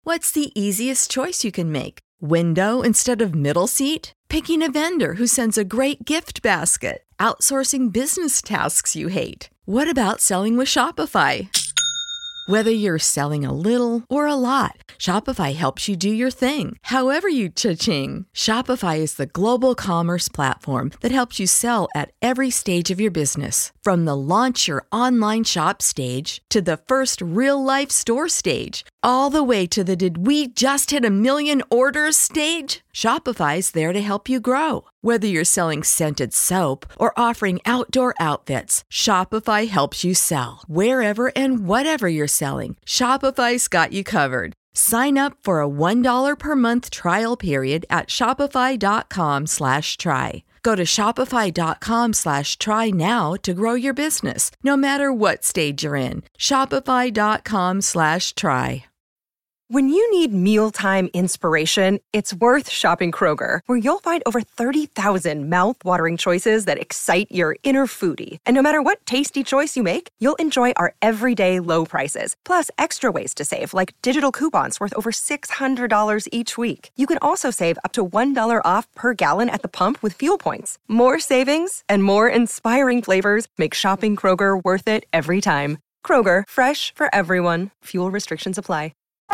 What's the easiest choice you can make? Window instead of middle seat? Picking a vendor who sends a great gift basket? Outsourcing business tasks you hate? What about selling with Shopify? Whether you're selling a little or a lot, Shopify helps you do your thing, however you cha-ching. Shopify is the global commerce platform that helps you sell at every stage of your business. From the launch your online shop stage to the first real-life store stage, all the way to the did we just hit a million orders stage. Shopify's there to help you grow. Whether you're selling scented soap or offering outdoor outfits, Shopify helps you sell. Wherever and whatever you're selling, Shopify's got you covered. Sign up for a $1 per month trial period at shopify.com/try. Go to shopify.com/try now to grow your business, no matter what stage you're in. Shopify.com/try. When you need mealtime inspiration, it's worth shopping Kroger, where you'll find over 30,000 mouth-watering choices that excite your inner foodie. And no matter what tasty choice you make, you'll enjoy our everyday low prices, plus extra ways to save, like digital coupons worth over $600 each week. You can also save up to $1 off per gallon at the pump with fuel points. More savings and more inspiring flavors make shopping Kroger worth it every time. Kroger, fresh for everyone. Fuel restrictions apply.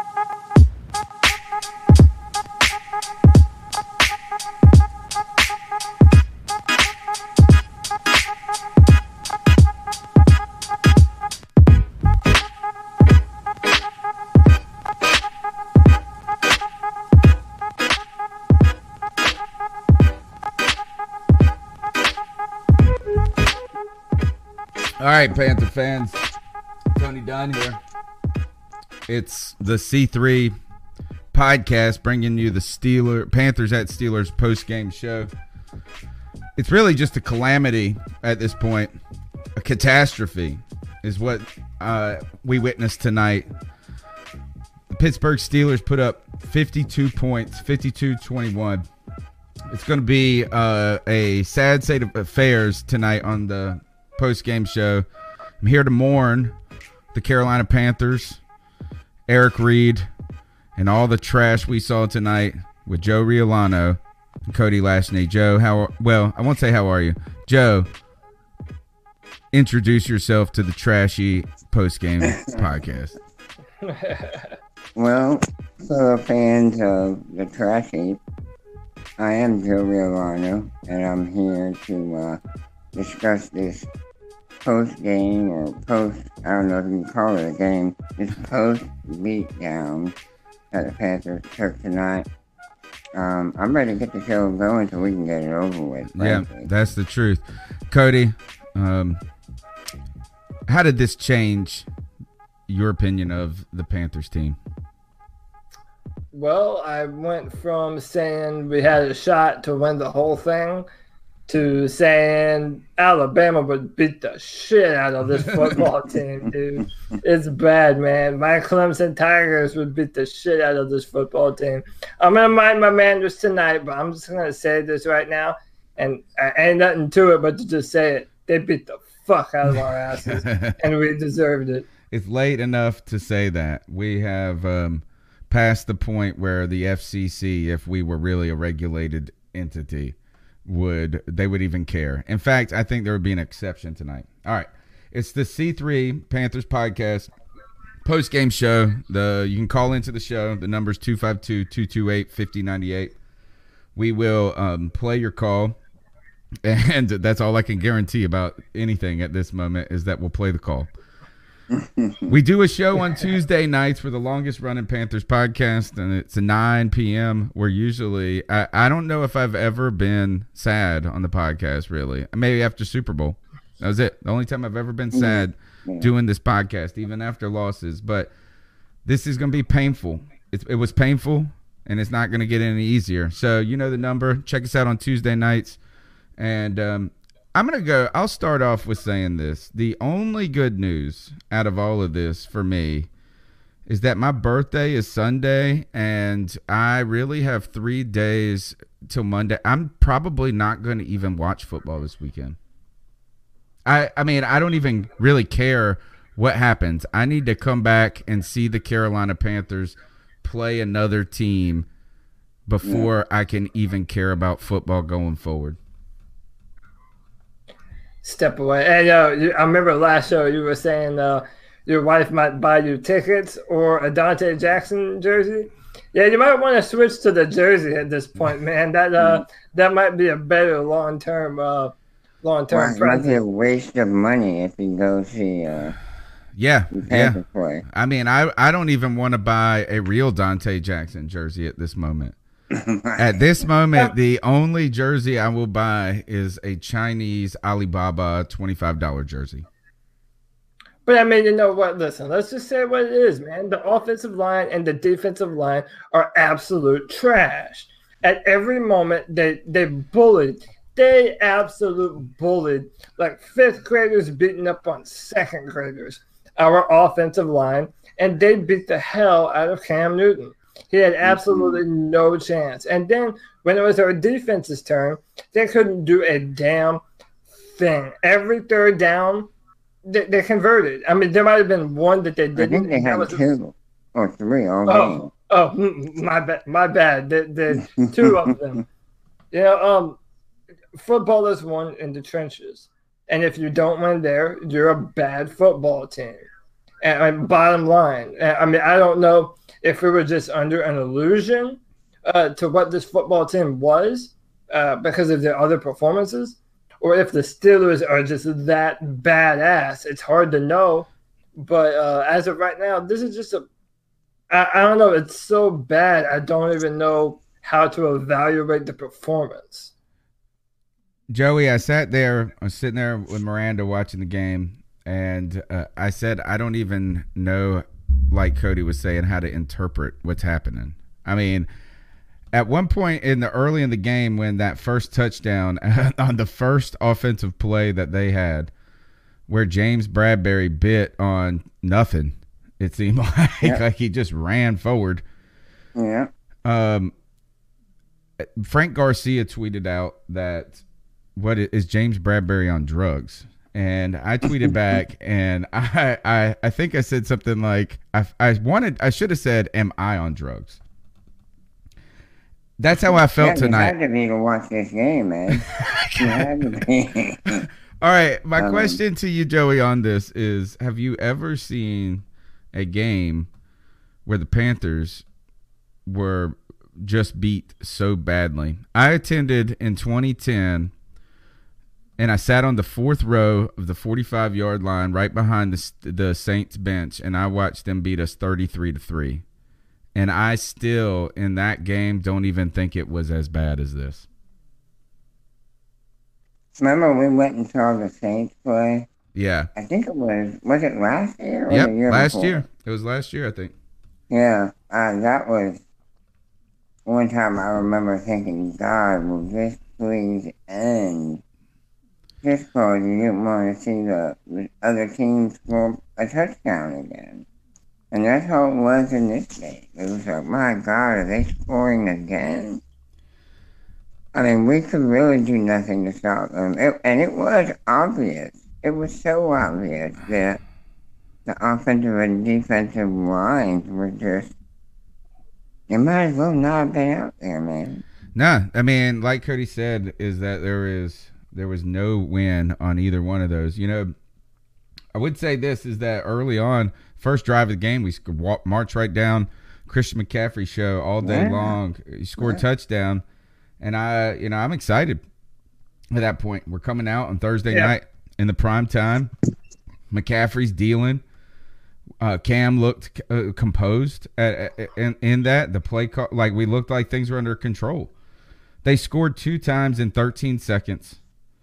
All right, Panther fans. Tony Dunn here. It's the C3 podcast bringing you the Panthers at Steelers post-game show. It's really just a calamity at this point. A catastrophe is what we witnessed tonight. The Pittsburgh Steelers put up 52 points, 52-21. It's going to be a sad state of affairs tonight on the post-game show. I'm here to mourn the Carolina Panthers, Eric Reid, and all the trash we saw tonight with Joe Riolano and Cody Lashney. Joe, I won't say how are you. Joe, introduce yourself to the trashy post-game podcast. Well, fellow fans of the trashy, I am Joe Riolano, and I'm here to discuss this post-game or I don't know if you can call it a game, this post-beatdown that the Panthers took tonight. I'm ready to get the show going so we can get it over with. Frankly. Yeah, that's the truth. Cody, how did this change your opinion of the Panthers team? Well, I went from saying we had a shot to win the whole thing to saying Alabama would beat the shit out of this football team, dude. It's bad, man. My Clemson Tigers would beat the shit out of this football team. I'm going to mind my manners tonight, but I'm just going to say this right now, and ain't nothing to it but to just say it. They beat the fuck out of our asses, and we deserved it. It's late enough to say that. We have past the point where the FCC, if we were really a regulated entity, would even care. In fact, I think there would be an exception tonight. All right. It's the C3 Panthers podcast post-game show. You can call into the show. The number's 252-228-5098. We will play your call, and that's all I can guarantee about anything at this moment is that we'll play the call. We do a show on Tuesday nights for the longest running Panthers podcast, and it's a 9 p.m. We're usually I don't know if I've ever been sad on the podcast, really. Maybe after Super Bowl. That was it. The only time I've ever been sad doing this podcast, even after losses. But this is going to be painful. It was painful, and it's not going to get any easier. So you know the number. Check us out on Tuesday nights. And I'll start off with saying this. The only good news out of all of this for me is that my birthday is Sunday, and I really have 3 days till Monday. I'm probably not going to even watch football this weekend. I mean, I don't even really care what happens. I need to come back and see the Carolina Panthers play another team before I can even care about football going forward. Step away. And I remember last show you were saying your wife might buy you tickets or a Dante Jackson jersey. Yeah, you might want to switch to the jersey at this point, man. That might be a better long-term present. It might be a waste of money if you go see play. I mean, I don't even want to buy a real Dante Jackson jersey at this moment. At this moment, the only jersey I will buy is a Chinese Alibaba $25 jersey. But I mean, you know what? Listen, let's just say what it is, man. The offensive line and the defensive line are absolute trash. At every moment, they bullied. They absolute bullied, like fifth graders beating up on second graders, our offensive line, and they beat the hell out of Cam Newton. He had absolutely no chance. And then when it was our defense's turn, they couldn't do a damn thing. Every third down, they converted. I mean, there might have been one that they didn't. I think they had 2 or 3 all game. Oh, my bad. The 2 of them. You know, football is won in the trenches. And if you don't win there, you're a bad football team. And bottom line, I mean, I don't know if we were just under an illusion to what this football team was because of their other performances, or if the Steelers are just that badass. It's hard to know. But as of right now, this is just I don't know. It's so bad. I don't even know how to evaluate the performance. Joey, I was sitting there with Miranda watching the game, and I said, I don't even know, like Cody was saying, how to interpret what's happening. I mean, at one point early in the game, when that first touchdown on the first offensive play that they had, where James Bradbury bit on nothing, it seemed like he just ran forward. Yeah. Frank Garcia tweeted out that what is James Bradbury on drugs? And I tweeted back, and I think I said something like, I should have said, am I on drugs? That's how I felt tonight. You had to be to watch this game, man. You had to be. All right, my question to you, Joey, on this is, have you ever seen a game where the Panthers were just beat so badly? I attended in 2010, and I sat on the 4th row of the 45-yard line right behind the Saints bench, and I watched them beat us 33-3. And I still, in that game, don't even think it was as bad as this. Remember we went and saw the Saints play? Yeah. I think it was it last year? Or yep, the year last before? year. It was last year, I think. Yeah, that was one time I remember thinking, God, will this please end? Just because you didn't want to see the other team score a touchdown again. And that's how it was in this game. It was like, my God, are they scoring again? I mean, we could really do nothing to stop them. And it was obvious. It was so obvious that the offensive and defensive lines were just, they might as well not have been out there, man. No, I mean, like Cody said, is that there was no win on either one of those. You know, I would say this is that early on, first drive of the game, we march right down Christian McCaffrey show all day long. He scored a touchdown, and I'm excited at that point. We're coming out on Thursday night in the prime time. McCaffrey's dealing. Cam looked composed in that. The play call, like we looked like things were under control. They scored 2 times in 13 seconds.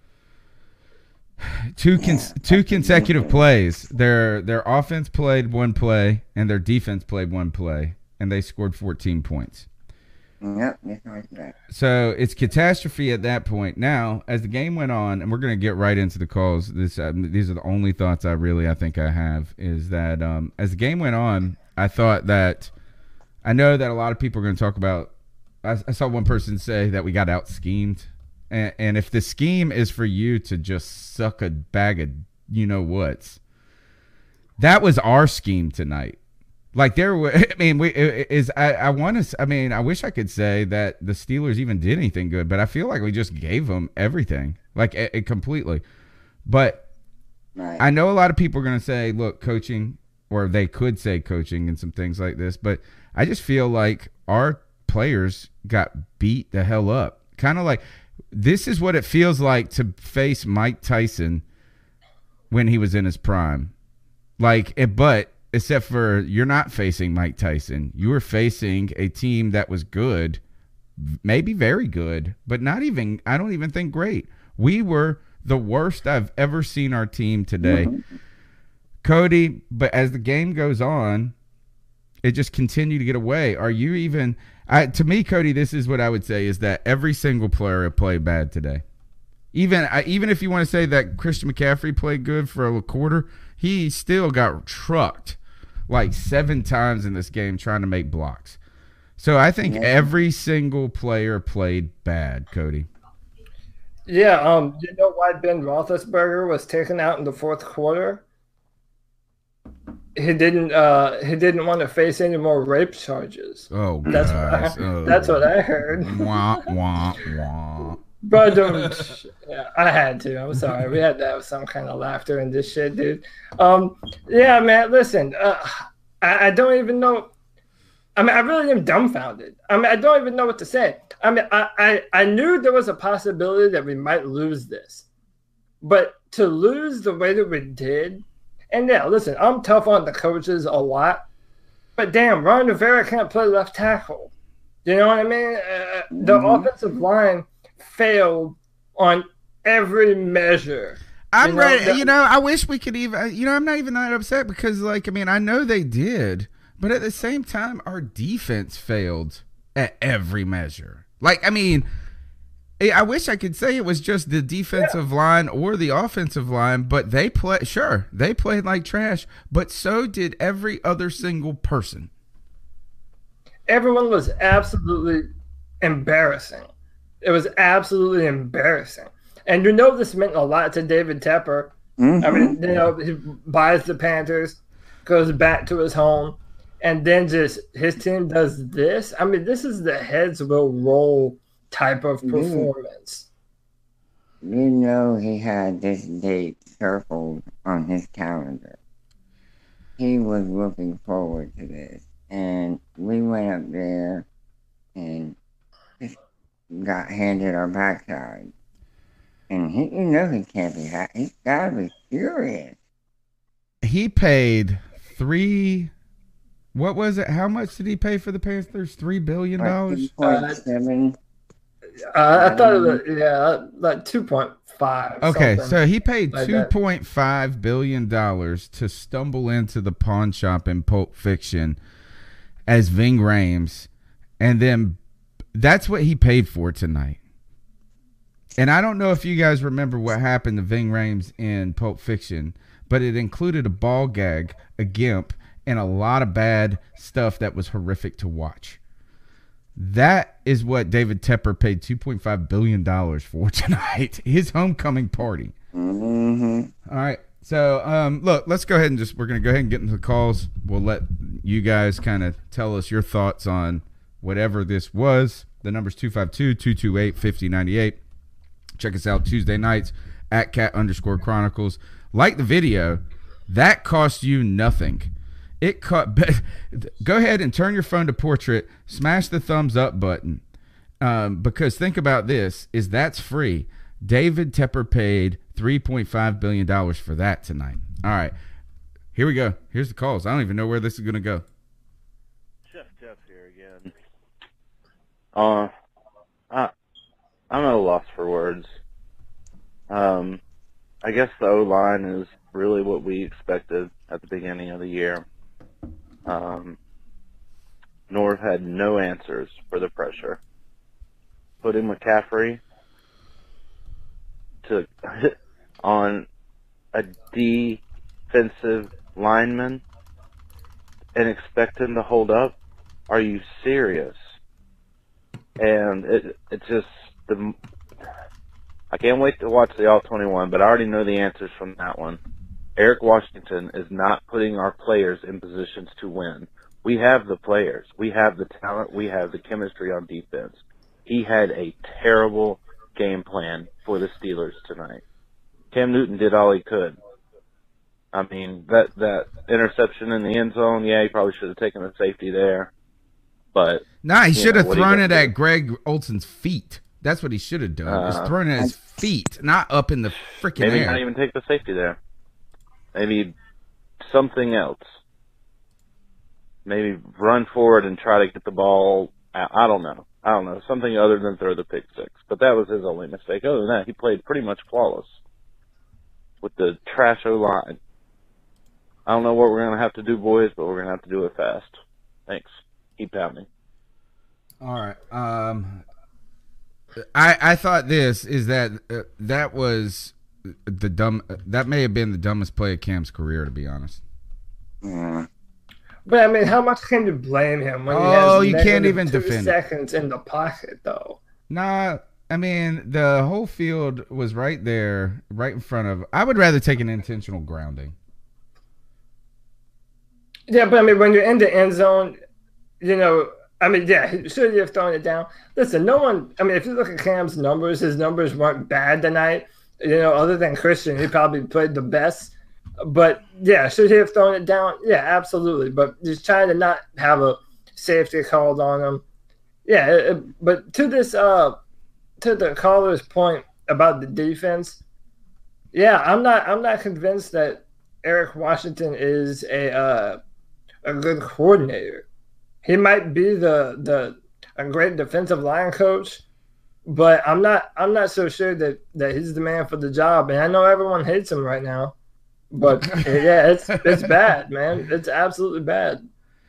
Two consecutive plays. Their offense played one play and their defense played one play, and they scored 14 points. Yep, just like that. So it's catastrophe at that point. Now, as the game went on, and we're going to get right into the calls. These are the only thoughts I think I have is that as the game went on, I thought that I know that a lot of people are going to talk about. I saw one person say that we got out schemed. And if the scheme is for you to just suck a bag of you-know-whats, that was our scheme tonight. Like I mean, I want to. I mean, I wish I could say that the Steelers even did anything good, but I feel like we just gave them everything, like it completely. But Right. I know a lot of people are going to say, "Look, coaching," or they could say coaching and some things like this. But I just feel like our players got beat the hell up. Kind of like this is what it feels like to face Mike Tyson when he was in his prime. Like, but. Except for you're not facing Mike Tyson. You were facing a team that was good, maybe very good, but I don't even think great. We were the worst I've ever seen our team today. Mm-hmm. Cody, but as the game goes on, it just continued to get away. Are you even to me, Cody, this is what I would say is that every single player played bad today. Even if you want to say that Christian McCaffrey played good for a quarter, he still got trucked like 7 times in this game trying to make blocks. So I think every single player played bad, Cody. Yeah, you know why Ben Roethlisberger was taken out in the fourth quarter? He didn't want to face any more rape charges. Oh, that's what I heard. Wah, wah, wah. But I had to. I'm sorry. We had to have some kind of laughter in this shit, dude. Yeah, man. Listen, I don't even know. I mean, I really am dumbfounded. I mean, I don't even know what to say. I mean, I knew there was a possibility that we might lose this, but to lose the way that we did, and yeah, listen, I'm tough on the coaches a lot, but damn, Ron Rivera can't play left tackle. You know what I mean? The offensive line failed on every measure. I'm ready. I wish we could even. I'm not even that upset because, like, I mean, I know they did, but at the same time, our defense failed at every measure. Like, I mean, I wish I could say it was just the defensive line or the offensive line, but they played like trash, but so did every other single person. Everyone was absolutely embarrassing. It was absolutely embarrassing. And this meant a lot to David Tepper. Mm-hmm. I mean, he buys the Panthers, goes back to his home, and then just his team does this. I mean, this is the heads will roll type of performance. He had this date circled on his calendar. He was looking forward to this. And we went up there and got handed our backside. And he can't be happy. He's got to be furious. He paid what was it? How much did he pay for the Panthers? $3 billion? 2.7. I thought it was, like 2.5. Okay, something so he paid like $2.5 billion to stumble into the pawn shop in Pulp Fiction as Ving Rhames, and then that's what he paid for tonight. And I don't know if you guys remember what happened to Ving Rhames in Pulp Fiction, but it included a ball gag, a gimp, and a lot of bad stuff that was horrific to watch. That is what David Tepper paid $2.5 billion for tonight, his homecoming party. Mm-hmm. All right. So, look, let's go ahead and we're going to go ahead and get into the calls. We'll let you guys kind of tell us your thoughts on whatever this was. The number's 252-228-5098. Check us out Tuesday nights at @cat_chronicles. Like the video. That costs you nothing. Go ahead and turn your phone to portrait. Smash the thumbs up button. Because think about this, that's free. David Tepper paid $3.5 billion for that tonight. All right. Here we go. Here's the calls. I don't even know where this is going to go. Jeff here again. I'm at a loss for words. I guess the O-line is really what we expected at the beginning of the year. Norv had no answers for the pressure. Putting McCaffrey on a defensive lineman and expect him to hold up? Are you serious? And it's just I can't wait to watch the All-21, but I already know the answers from that one. Eric Washington is not putting our players in positions to win. We have the players. We have the talent. We have the chemistry on defense. He had a terrible game plan for the Steelers tonight. Cam Newton did all he could. I mean, that interception in the end zone, yeah, he probably should have taken a safety there. But nah, he should have thrown it at Greg Olson's feet. That's what he should have done. Just thrown it at his feet, not up in the freaking air. Maybe not even take the safety there. Maybe something else. Maybe run forward and try to get the ball out. I don't know. Something other than throw the pick six. But that was his only mistake. Other than that, he played pretty much flawless with the trash O-line. I don't know what we're going to have to do, boys, but we're going to have to do it fast. Thanks. Keep pounding. All right. I thought this is that that was that may have been the dumbest play of Cam's career, to be honest. Yeah. But I mean, how much can you blame him when he has you can't even 2 defend seconds in the pocket, though? Nah, I mean, the whole field was right there, right in front of. I would rather take an intentional grounding. Yeah, but I mean, when you're in the end zone, you know, I mean, yeah, should you have thrown it down? Listen, no one. I mean, if you look at Cam's numbers, his numbers weren't bad tonight. You know, other than Christian, he probably played the best. But yeah, should he have thrown it down? Yeah, absolutely. But just trying to not have a safety called on him. Yeah, but to this, to the caller's point about the defense, yeah, I'm not convinced that Eric Washington is a good coordinator. He might be a great defensive line coach, but I'm not so sure that he's the man for the job. And I know everyone hates him right now. But yeah, it's bad, man. It's absolutely bad.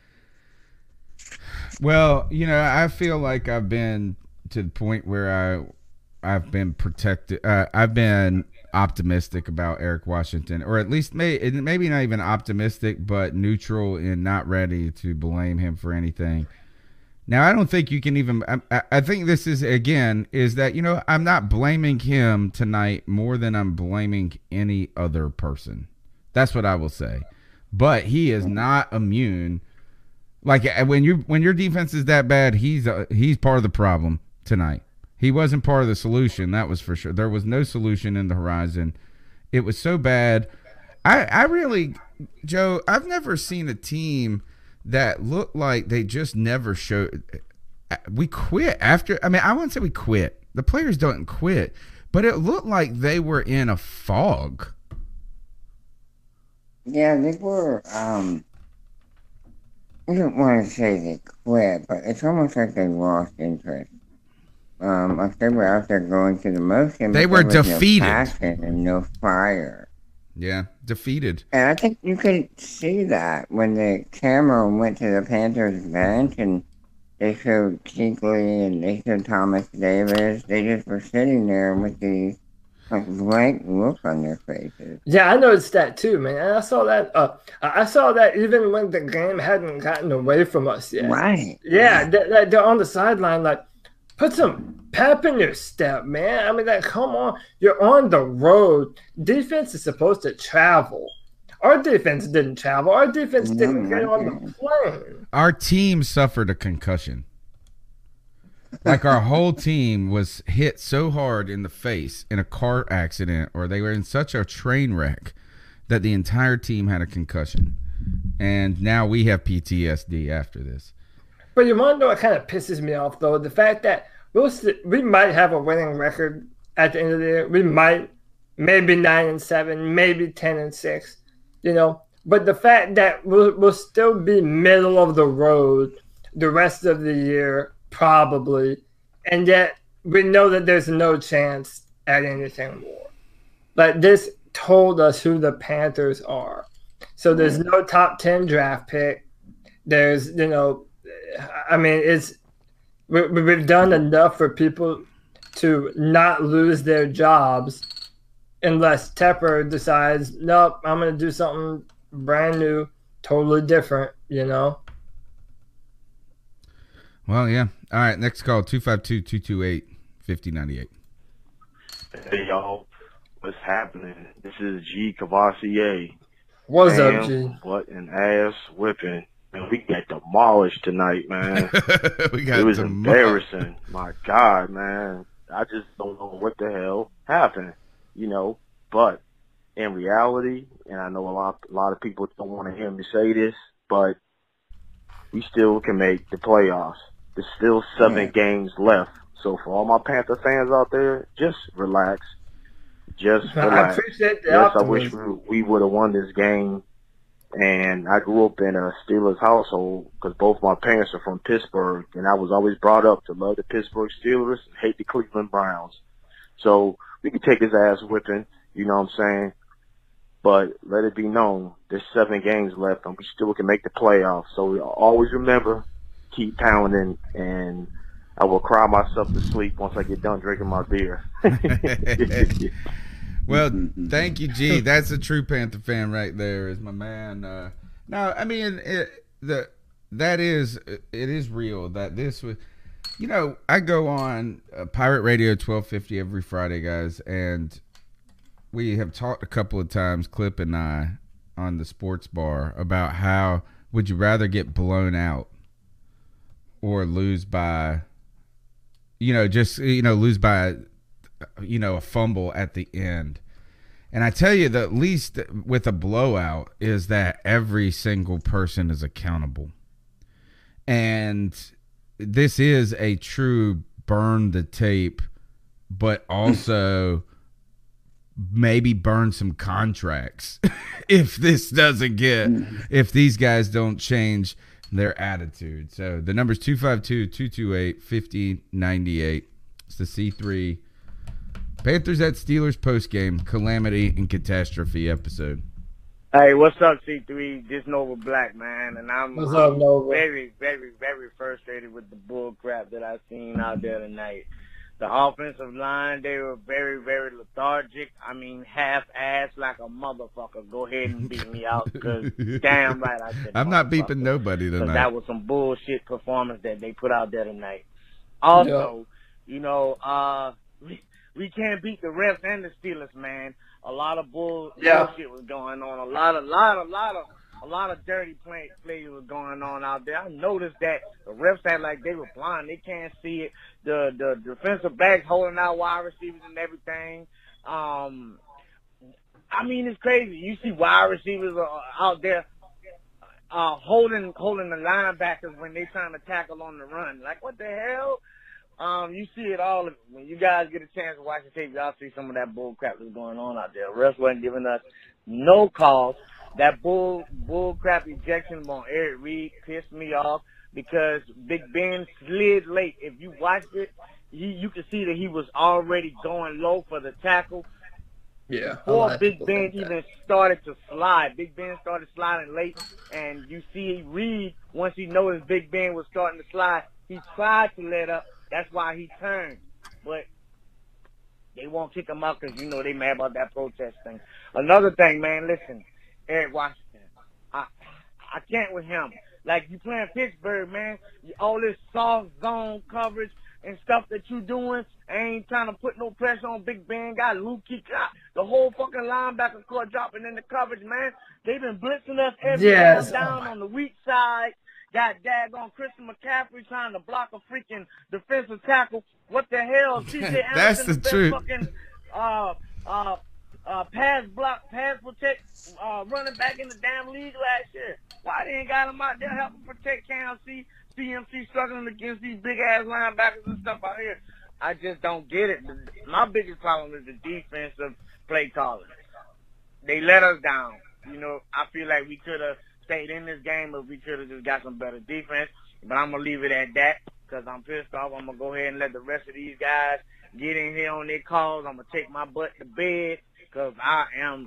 Well, you know, I feel like I've been to the point where I've been protected. I've been optimistic about Eric Washington, or at least maybe not even optimistic, but neutral and not ready to blame him for anything. Now, I don't think you can even. I think this is that, you know, I'm not blaming him tonight more than I'm blaming any other person. That's what I will say. But he is not immune. Like when your defense is that bad, he's part of the problem tonight. He wasn't part of the solution, that was for sure. There was no solution in the horizon. It was so bad. I really, Joe, I've never seen a team that looked like they just never showed. We quit after. I mean, I wouldn't say we quit. The players don't quit, but it looked like they were in a fog. Yeah, they were, I don't want to say they quit, but it's almost like they lost interest. Like they were out there going through the motion. They were defeated. No passion and no fire. Yeah, defeated. And I think you could see that when the camera went to the Panthers bench and they showed Kuechly and they showed Thomas Davis. They just were sitting there with the blank look on their faces. Yeah, I noticed that too, man. And I saw that even when the game hadn't gotten away from us yet. Right. Yeah, they're on the sideline, like, put some pep in your step, man. I mean, like, come on. You're on the road. Defense is supposed to travel. Our defense didn't travel. Our defense didn't get on the plane. Our team suffered a concussion. Like our whole team was hit so hard in the face in a car accident, or they were in such a train wreck that the entire team had a concussion. And now we have PTSD after this. But you want to know what kind of pisses me off, though? The fact that we might have a winning record at the end of the year. We might, maybe 9-7, maybe 10-6, you know. But the fact that we'll still be middle of the road the rest of the year, probably, and yet we know that there's no chance at anything more. Like, this told us who the Panthers are. So there's no top 10 draft pick. There's, you know, I mean, we've done enough for people to not lose their jobs unless Tepper decides, nope, I'm going to do something brand new, totally different, you know? Well, yeah. All right, next call, 252-228-5098. Hey, y'all. What's happening? This is G. Cavassier. What's up, G? What an ass whipping Man, we got demolished tonight, man. We got It was demolished. embarrassing. My God, man. I just don't know what the hell happened, you know. But in reality, and I know a lot of people don't want to hear me say this, but we still can make the playoffs. There's still 7 games left. So for all my Panther fans out there, just relax. Just I relax. appreciate the Yes, I wish optimism. we would have won this game. And I grew up in a Steelers household because both my parents are from Pittsburgh, and I was always brought up to love the Pittsburgh Steelers and hate the Cleveland Browns. So we can take his ass whipping, you know what I'm saying? But let it be known, there's 7 games left, and we still can make the playoffs. So we always remember, keep pounding, and I will cry myself to sleep once I get done drinking my beer. Well, thank you, G. That's a true Panther fan right there, is my man. No, I mean it is real that this was. You know, I go on Pirate Radio 1250 every Friday, guys, and we have talked a couple of times, Clip and I, on the sports bar about how would you rather get blown out or lose by, lose by, a fumble at the end. And I tell you, the least with a blowout is that every single person is accountable. And this is a true burn the tape, but also maybe burn some contracts if this doesn't if these guys don't change their attitude. So the number's 252-228-5098. It's the C3 Panthers at Steelers postgame calamity and catastrophe episode. Hey, what's up, C3? This Nova Black, man, and I'm What's up, Nova? very, very, very frustrated with the bull crap that I've seen out there tonight. The offensive line, they were very, very lethargic. I mean, half-assed like a motherfucker. Go ahead and beat me out, because damn right I said I'm not motherfucker. beeping nobody Because tonight. that was some bullshit performance that they put out there tonight. Also, we can't beat the refs and the Steelers, man. A lot of bullshit was going on. A lot of dirty plays was going on out there. I noticed that the refs act like they were blind. They can't see it. The defensive backs holding out wide receivers and everything. I mean, it's crazy. You see wide receivers out there holding the linebackers when they trying to tackle on the run. Like, what the hell? You see it all. When you guys get a chance to watch the tape, y'all see some of that bull crap that's going on out there. Refs wasn't giving us no calls. That bull crap ejection on Eric Reed pissed me off because Big Ben slid late. If you watched it, you could see that he was already going low for the tackle. Yeah. Before Big Ben even started to slide. Big Ben started sliding late, and you see Reed, once he noticed Big Ben was starting to slide, he tried to let up. That's why he turned. But they won't kick him out because, they mad about that protest thing. Another thing, man, listen, Eric Washington, I can't with him. Like, you playing Pittsburgh, man, all this soft zone coverage and stuff that you doing, I ain't trying to put no pressure on Big Ben. Got Luke got the whole fucking linebacker squad dropping in the coverage, man. They've been blitzing us every time down on the weak side. Got daggone Christian McCaffrey trying to block a freaking defensive tackle. What the hell? TJ That's Anderson, the truth. Fucking pass protect running back in the damn league last year. Why they ain't got him out there helping protect CMC struggling against these big ass linebackers and stuff out here? I just don't get it. My biggest problem is the defensive play calling. They let us down. I feel like we could have stayed in this game, if we could have just got some better defense. But I'm going to leave it at that because I'm pissed off. I'm going to go ahead and let the rest of these guys get in here on their calls. I'm going to take my butt to bed because I am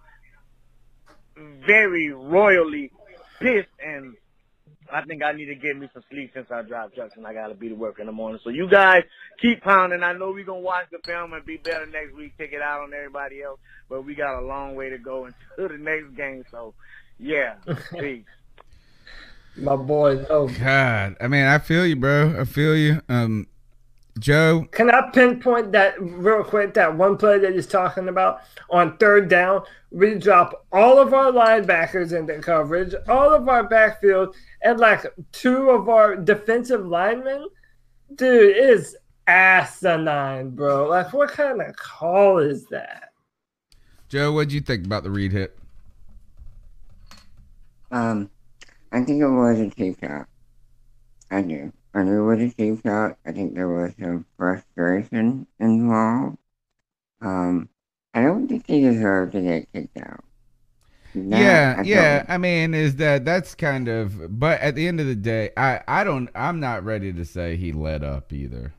very royally pissed, and I think I need to get me some sleep since I drive trucks and I got to be to work in the morning. So you guys keep pounding. I know we're going to watch the film and be better next week, take it out on everybody else, but we got a long way to go until the next game. So, yeah, peace. My boy, God, I mean, I feel you, bro. I feel you. Joe. Can I pinpoint that real quick? That one play that he's talking about on third down, we drop all of our linebackers into coverage, all of our backfield, and like 2 of our defensive linemen. Dude, it is asinine, bro. Like, what kind of call is that? Joe, what'd you think about the Reed hit? I think it was a cheap shot. I do. I knew it was a cheap shot. I think there was some frustration involved. I don't think he deserved to get kicked out. I mean, that's kind of, but at the end of the day, I'm not ready to say he let up either.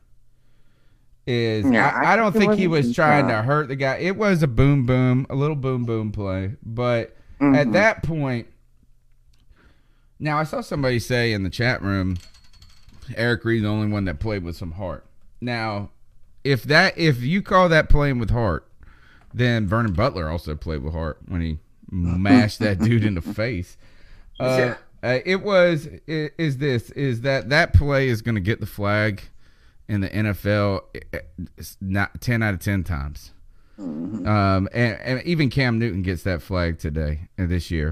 I don't think he was trying to hurt the guy. It was a little boom play, but at that point, now I saw somebody say in the chat room, Eric Reed's the only one that played with some heart. Now, if you call that playing with heart, then Vernon Butler also played with heart when he mashed that dude in the face. That play is going to get the flag in the NFL not 10 out of 10 times. And even Cam Newton gets that flag this year.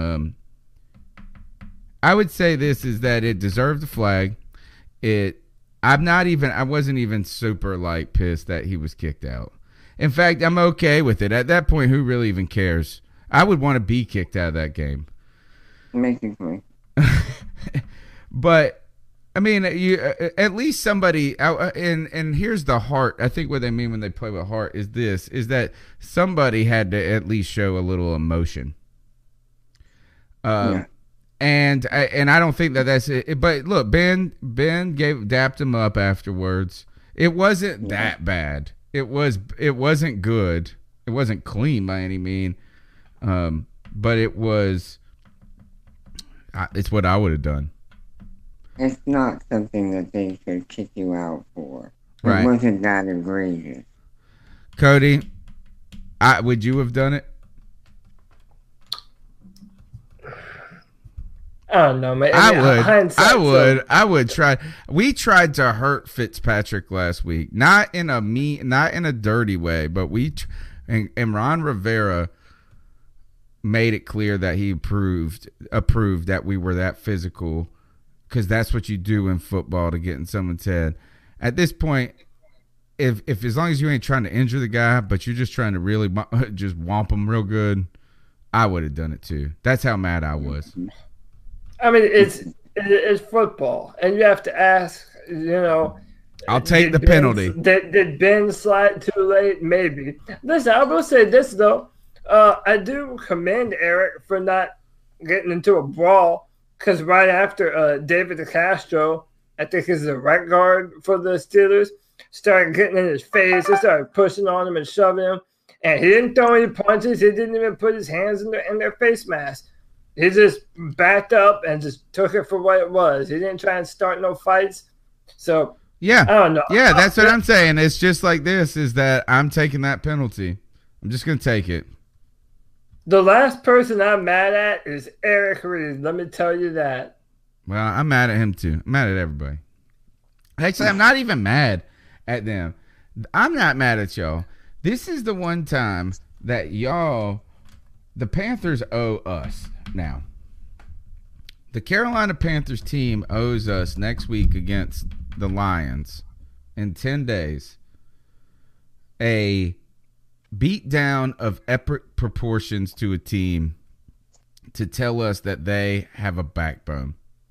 I would say this is that it deserved the flag. I wasn't even super like pissed that he was kicked out. In fact, I'm okay with it. At that point, who really even cares? I would want to be kicked out of that game. Basically. But I mean, you at least somebody out, and here's the heart. I think what they mean when they play with heart is that somebody had to at least show a little emotion. And I don't think that's it. But look, Ben dapped him up afterwards. It wasn't that bad. It wasn't good. It wasn't clean by any mean. But it was. It's what I would have done. It's not something that they should kick you out for. Right. It wasn't that egregious. Cody, would you have done it? I don't know, man. I would try. We tried to hurt Fitzpatrick last week, not in a dirty way, but and Ron Rivera made it clear that he approved that we were that physical, because that's what you do in football to get in someone's head. At this point, if as long as you ain't trying to injure the guy, but you're just trying to really just whomp him real good, I would have done it too. That's how mad I was. I mean, it's football, and you have to ask, I'll take the penalty. Did Ben slide too late? Maybe. Listen, I will say this, though. I do commend Eric for not getting into a brawl, because right after David DeCastro, I think is the right guard for the Steelers, started getting in his face. They started pushing on him and shoving him, and he didn't throw any punches. He didn't even put his hands in their face mask. He just backed up and just took it for what it was. He didn't try and start no fights. So, yeah, I don't know. Yeah, that's what I'm saying. It's just like this, is that I'm taking that penalty. I'm just going to take it. The last person I'm mad at is Eric Reed. Let me tell you that. Well, I'm mad at him too. I'm mad at everybody. Actually, I'm not even mad at them. I'm not mad at y'all. This is the one time that the Panthers owe us now. The Carolina Panthers team owes us next week against the Lions in 10 days a beatdown of epic proportions to a team to tell us that they have a backbone.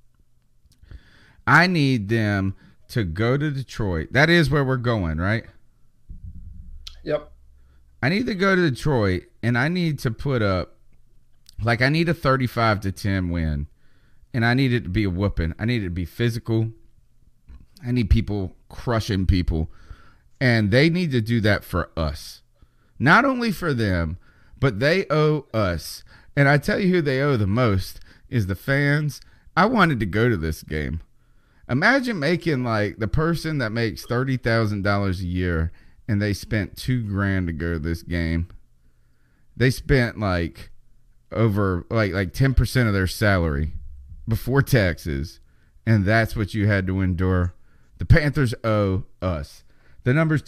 I need them to go to Detroit. That is where we're going, right? Yep. I need to go to Detroit, and I need to put up, I need a 35-10 win, and I need it to be a whooping. I need it to be physical. I need people crushing people, and they need to do that for us. Not only for them, but they owe us. And I tell you who they owe the most is the fans. I wanted to go to this game. Imagine making the person that makes $30,000 a year, and they spent $2,000 to go to this game. They spent over 10% of their salary before taxes, and that's what you had to endure The Panthers owe us. The number's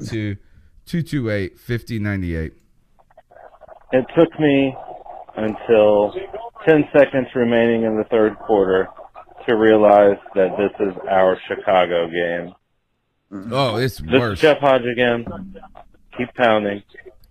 252-228-5098. It took me until 10 seconds remaining in the third quarter to realize that this is our Chicago game. Oh, it's This worse. is Jeff Hodge again. Keep pounding.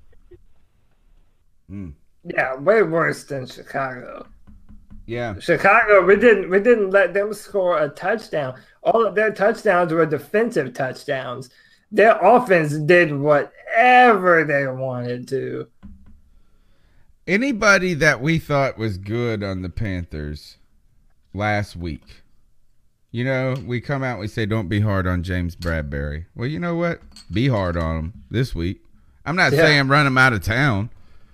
Yeah, way worse than Chicago. Yeah. Chicago, we didn't let them score a touchdown. All of their touchdowns were defensive touchdowns. Their offense did whatever they wanted to. Anybody that we thought was good on the Panthers last week, you know, we come out and we say, don't be hard on James Bradbury. Well, you know what? Be hard on him this week. I'm not saying run him out of town.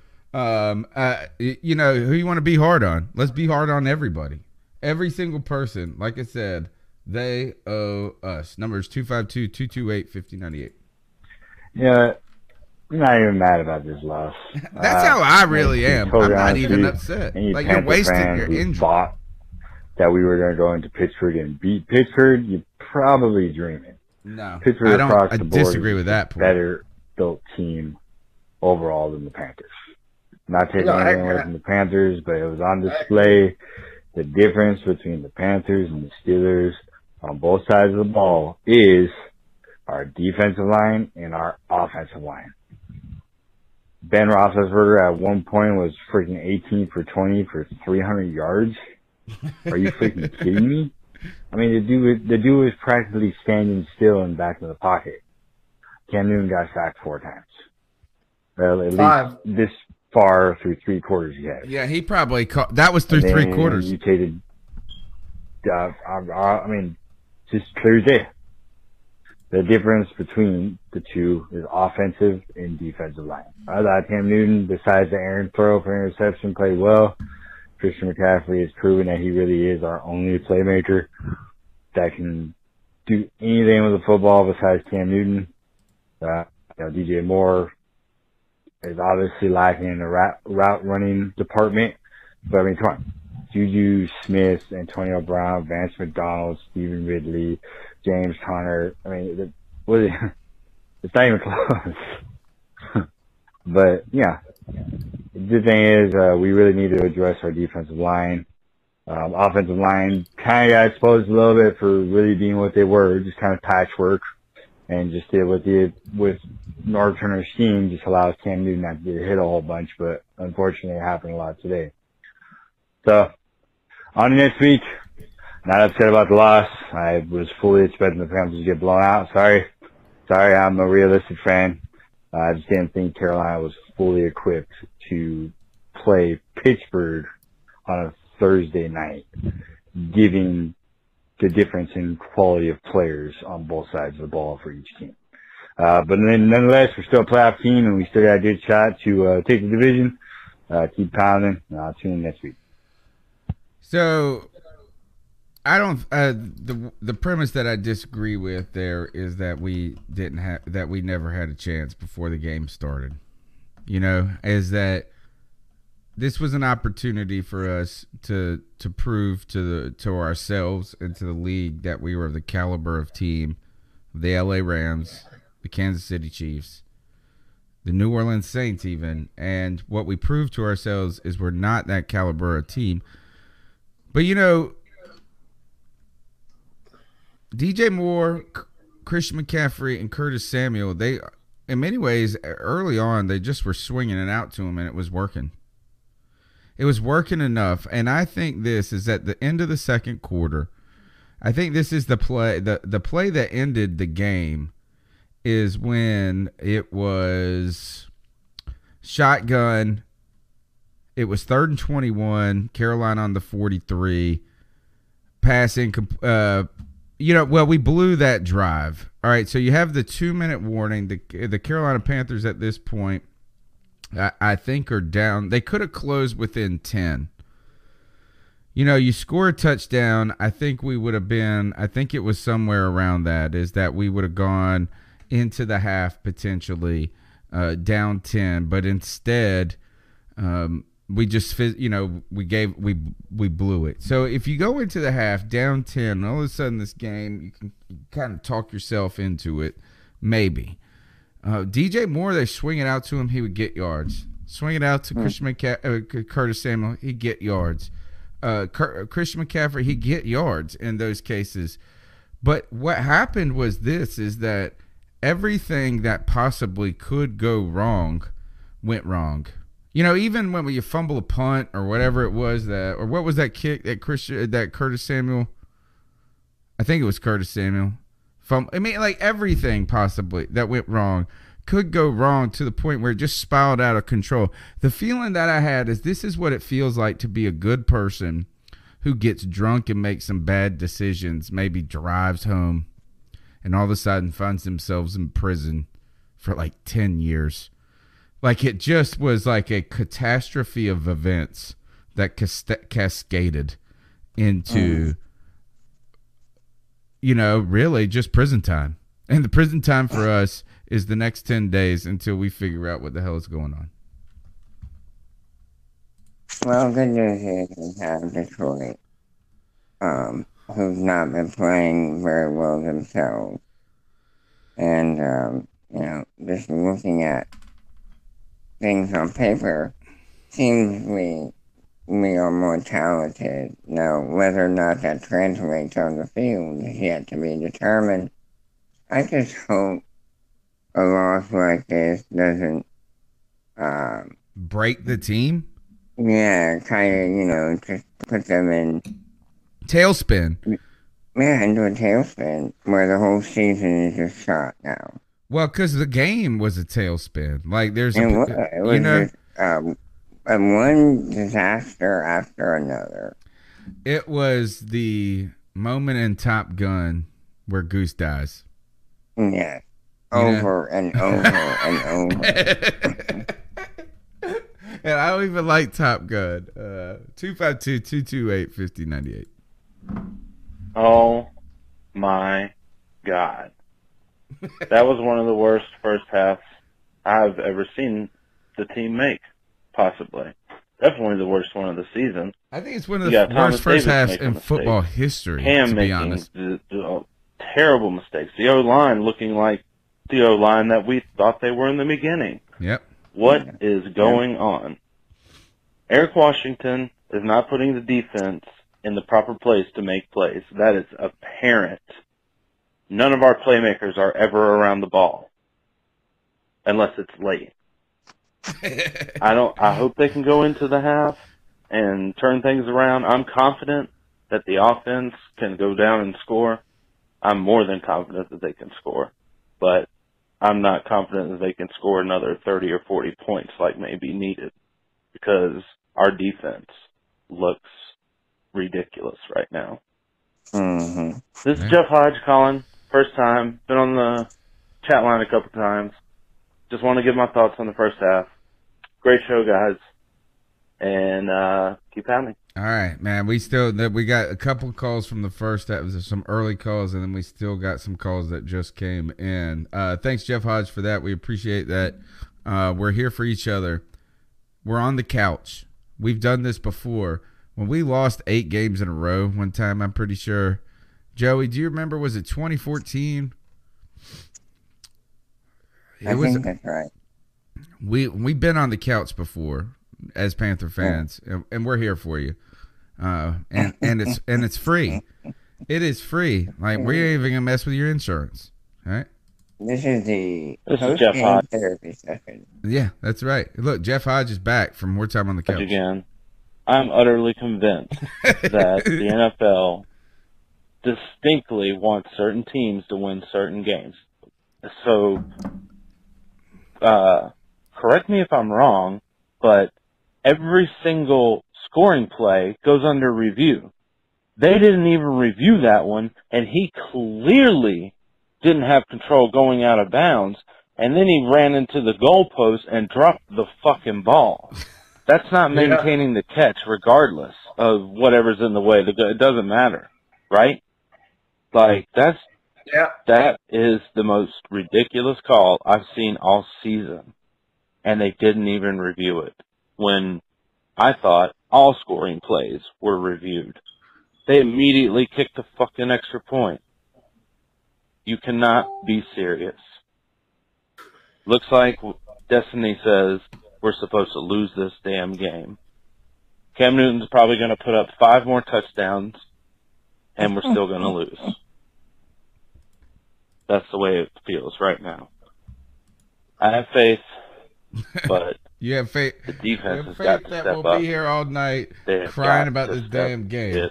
You know, who you want to be hard on? Let's be hard on everybody. Every single person. Like I said, they owe us. Numbers 252-228-5098. Yeah, I'm not even mad about this loss. That's how I really am. Totally I'm not even you, upset. Like you're wasting your injury. Thought that we were going to go into Pittsburgh and beat Pittsburgh, you're probably dreaming. No, Pittsburgh across the board disagree with that point. Better built team overall than the Panthers. Not taking anything away from the Panthers, but it was on display. The difference between the Panthers and the Steelers on both sides of the ball is our defensive line and our offensive line. Ben Roethlisberger at one point was freaking 18 for 20 for 300 yards. Are you freaking kidding me? I mean, the dude was practically standing still in the back of the pocket. Cam Newton got sacked 4 times. Well, at least this far through 3 quarters he had. Yeah, he probably caught. That was through 3 quarters. Mutated. I mean, just clear as day. The difference between the two is offensive and defensive line. I thought Cam Newton, besides the Aaron throw for interception, played well. Christian McCaffrey has proven that he really is our only playmaker that can do anything with the football besides Cam Newton. DJ Moore is obviously lacking in the route running department. But I mean, come on. Juju Smith, Antonio Brown, Vance McDonald, Stephen Ridley, James Conner. I mean, it's not even close. But yeah, the thing is, we really need to address our defensive line. Offensive line kind of got exposed a little bit for really being what they were, just kind of patchwork, and just did what they did with Norv Turner's scheme, just allows Cam Newton not to get hit a whole bunch. But unfortunately, it happened a lot today. So on to next week. Not upset about the loss. I was fully expecting the Panthers to get blown out. Sorry, I'm a realistic fan. I just didn't think Carolina was fully equipped to play Pittsburgh on a Thursday night, given the difference in quality of players on both sides of the ball for each team. But then nonetheless, we're still a playoff team, and we still got a good shot to take the division. Keep pounding, and I'll tune in next week. So I don't. The premise that I disagree with there is that we never had a chance before the game started. You know, is that this was an opportunity for us to prove to ourselves and to the league that we were the caliber of team, the LA Rams, the Kansas City Chiefs, the New Orleans Saints even, and what we proved to ourselves is we're not that caliber of team. But you know, DJ Moore, Christian McCaffrey, and Curtis Samuel, they, in many ways, early on, they just were swinging it out to him, and it was working. It was working enough, and I think this is at the end of the second quarter. I think this is the play. The play that ended the game is when it was shotgun. It was 3rd and 21, Carolina on the 43, passing. We blew that drive. All right, so you have the 2-minute warning. The Carolina Panthers at this point, I think, are down. They could have closed within 10. You know, you score a touchdown, I think we would have been, I think it was somewhere around that, is that we would have gone into the half potentially down 10. But instead, we just, we blew it. So if you go into the half down 10, all of a sudden this game, you can kind of talk yourself into it, maybe. DJ Moore, they swing it out to him, he would get yards. Swing it out to Curtis Samuel, he'd get yards. Christian McCaffrey, he'd get yards in those cases. But what happened was is that everything that possibly could go wrong went wrong. Even when you fumble a punt or whatever it was or what was that kick that Curtis Samuel? I think it was Curtis Samuel. Everything possibly that went wrong could go wrong to the point where it just spiraled out of control. The feeling that I had is this is what it feels like to be a good person who gets drunk and makes some bad decisions, maybe drives home, and all of a sudden finds themselves in prison for 10 years. It just was like a catastrophe of events that cascaded into, really just prison time. And the prison time for us is the next 10 days until we figure out what the hell is going on. Well, good news is we have Detroit, who've not been playing very well themselves. And, just looking at things on paper, seems we are more talented. Now, whether or not that translates on the field is yet to be determined. I just hope a loss like this doesn't break the team. Yeah, kind of, just put them in tailspin. Yeah, into a tailspin where the whole season is just shot now. Well, because the game was a tailspin. There's it was just, one disaster after another. It was the moment in Top Gun where Goose dies. Yeah, over and over and over. And I don't even like Top Gun. 252-228-5098. Oh my God. That was one of the worst first halves I've ever seen the team make, possibly. Definitely the worst one of the season. I think it's one of the worst first halves in football history, to be honest. Terrible mistakes. The O-line looking like the O-line that we thought they were in the beginning. Yep. What is going on? Eric Washington is not putting the defense in the proper place to make plays. That is apparent. None of our playmakers are ever around the ball. Unless it's late. I hope they can go into the half and turn things around. I'm confident that the offense can go down and score. I'm more than confident that they can score. But I'm not confident that they can score another 30 or 40 points like may be needed. Because our defense looks ridiculous right now. Mm-hmm. This is Jeff Hodge calling. First time. Been on the chat line a couple times. Just want to give my thoughts on the first half. Great show, guys. And keep pounding. All right, man. We got a couple calls from the first half. There's some early calls, and then we still got some calls that just came in. Thanks, Jeff Hodge, for that. We appreciate that. We're here for each other. We're on the couch. We've done this before. When we lost 8 games in a row one time, I'm pretty sure. Joey, do you remember, was it 2014? I think that's right. We've been on the couch before as Panther fans, and we're here for you. And it's free. It is free. We're not even gonna mess with your insurance. All right. This is Jeff Hodge therapy session. Yeah, that's right. Look, Jeff Hodge is back from More Time on the Couch. Again, I'm utterly convinced that the NFL distinctly wants certain teams to win certain games. So, correct me if I'm wrong, but every single scoring play goes under review. They didn't even review that one, and he clearly didn't have control going out of bounds, and then he ran into the goalpost and dropped the fucking ball. That's not maintaining the catch regardless of whatever's in the way. It doesn't matter, right? That is the most ridiculous call I've seen all season, and they didn't even review it. When I thought all scoring plays were reviewed. They immediately kicked the fucking extra point. You cannot be serious. Looks like Destiny says we're supposed to lose this damn game. Cam Newton's probably going to put up 5 more touchdowns, and we're still going to lose. That's the way it feels right now. I have faith, but you have faith. The defense has faith got to that step we'll up. be here all night crying about this damn game.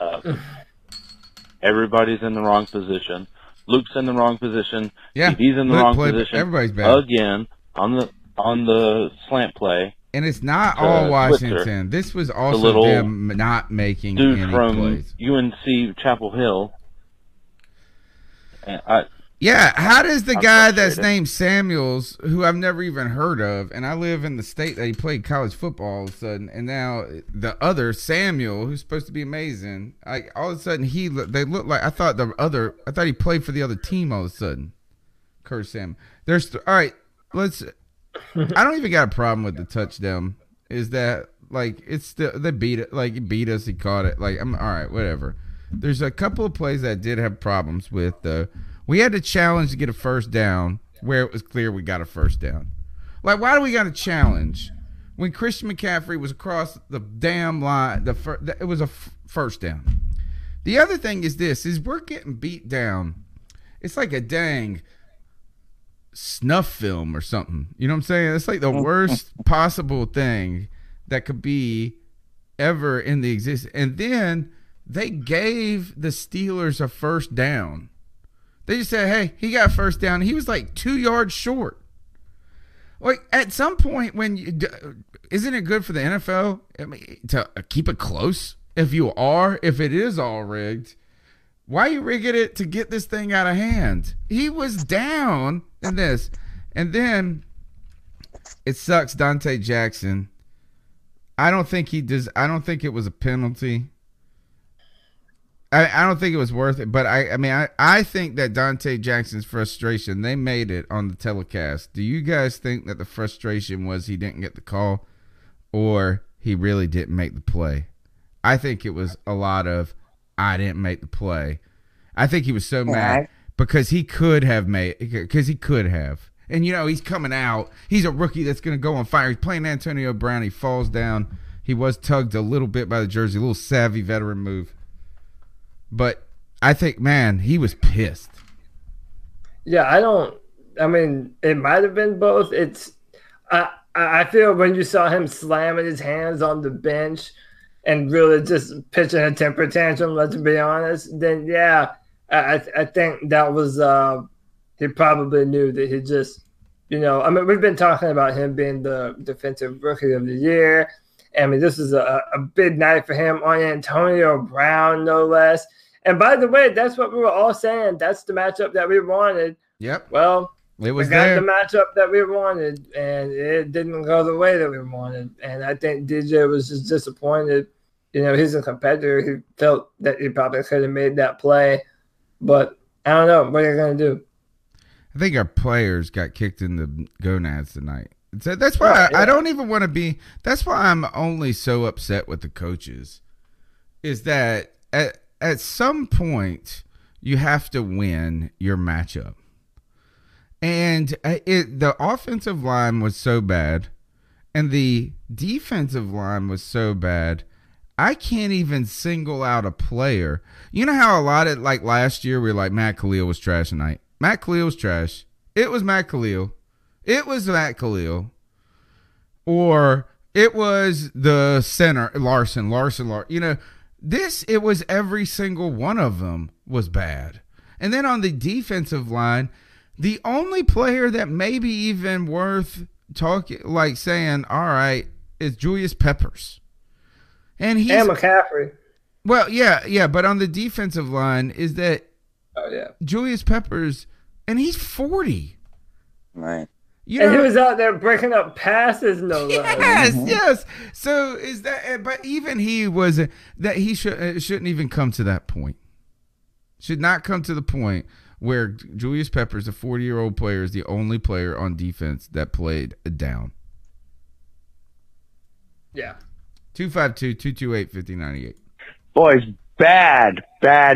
Everybody's in the wrong position. Luke's in the wrong position. Yeah, he's in the wrong position. Everybody's bad again on the slant play. And it's not all Washington. Twitter. This was also them not making dude any from plays. UNC Chapel Hill. How does the guy that's named Samuels, who I've never even heard of, and I live in the state that he played college football all of a sudden, and now the other Samuel, who's supposed to be amazing, all of a sudden they look like I thought he played for the other team all of a sudden. Curse Sam. All right, let's. I don't even got a problem with the touchdown. Is that they beat it? Like he beat us, he caught it. Like I'm all right, whatever. There's a couple of plays that I did have problems with. We had to challenge to get a first down where it was clear we got a first down. Like, why do we got to challenge when Christian McCaffrey was across the damn line? It was a first down. The other thing is we're getting beat down. It's like a dang snuff film or something. You know what I'm saying? It's like the worst possible thing that could be ever in the existence. And then they gave the Steelers a first down. They just said, hey, he got first down. He was like 2 yards short. Like, at some point, isn't it good for the NFL to keep it close? If it is all rigged, why you rigging it to get this thing out of hand? He was down in this. And then it sucks Dante Jackson. I don't think it was a penalty. I don't think it was worth it, but I think that Dante Jackson's frustration, they made it on the telecast. Do you guys think that the frustration was he didn't get the call or he really didn't make the play? I think it was a lot of I didn't make the play. I think he was so mad because he could have. And, he's coming out. He's a rookie that's going to go on fire. He's playing Antonio Brown. He falls down. He was tugged a little bit by the jersey, a little savvy veteran move. But I think, man, he was pissed. Yeah, it might have been both. I feel when you saw him slamming his hands on the bench and really just pitching a temper tantrum, let's be honest, then, yeah, I think that was he probably knew that he just, we've been talking about him being the defensive rookie of the year. This is a big night for him on Antonio Brown, no less. And by the way, that's what we were all saying. That's the matchup that we wanted. Yep. Well, we got the matchup that we wanted, and it didn't go the way that we wanted. And I think DJ was just disappointed. He's a competitor. He felt that he probably could have made that play. But I don't know. What are you going to do? I think our players got kicked in the gonads tonight. So that's why I don't even want to be – that's why I'm only so upset with the coaches is that at some point you have to win your matchup. And the offensive line was so bad and the defensive line was so bad, I can't even single out a player. You know how a lot of – like last year we were like Matt Khalil was trash tonight. Matt Khalil was trash. It was Matt Khalil. It was Matt Khalil, or it was the center, Larson. It was every single one of them was bad. And then on the defensive line, the only player that maybe even worth talking, like saying, all right, is Julius Peppers. And McCaffrey. Well, yeah, but on the defensive line is that Julius Peppers, and he's 40. Right. He was out there breaking up passes, no less. Yes. So is that? But even he was that he shouldn't even come to that point. Should not come to the point where Julius Peppers, a 40-year-old player, is the only player on defense that played down. Yeah. 252-228-5098. Boys, bad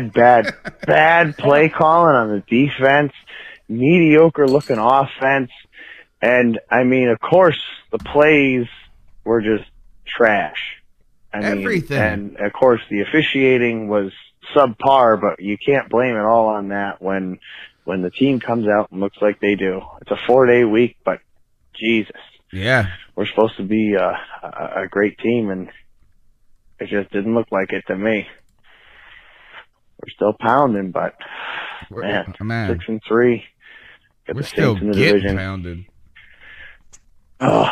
play calling on the defense, mediocre looking offense, and I mean, of course, the plays were just trash. Everything. And of course, the officiating was subpar, but you can't blame it all on that when the team comes out and looks like they do. It's a 4-day week, but Jesus. Yeah. We're supposed to be a great team, and it just didn't look like it to me. We're still pounding, but man, 6-3. We're still getting pounded. Oh.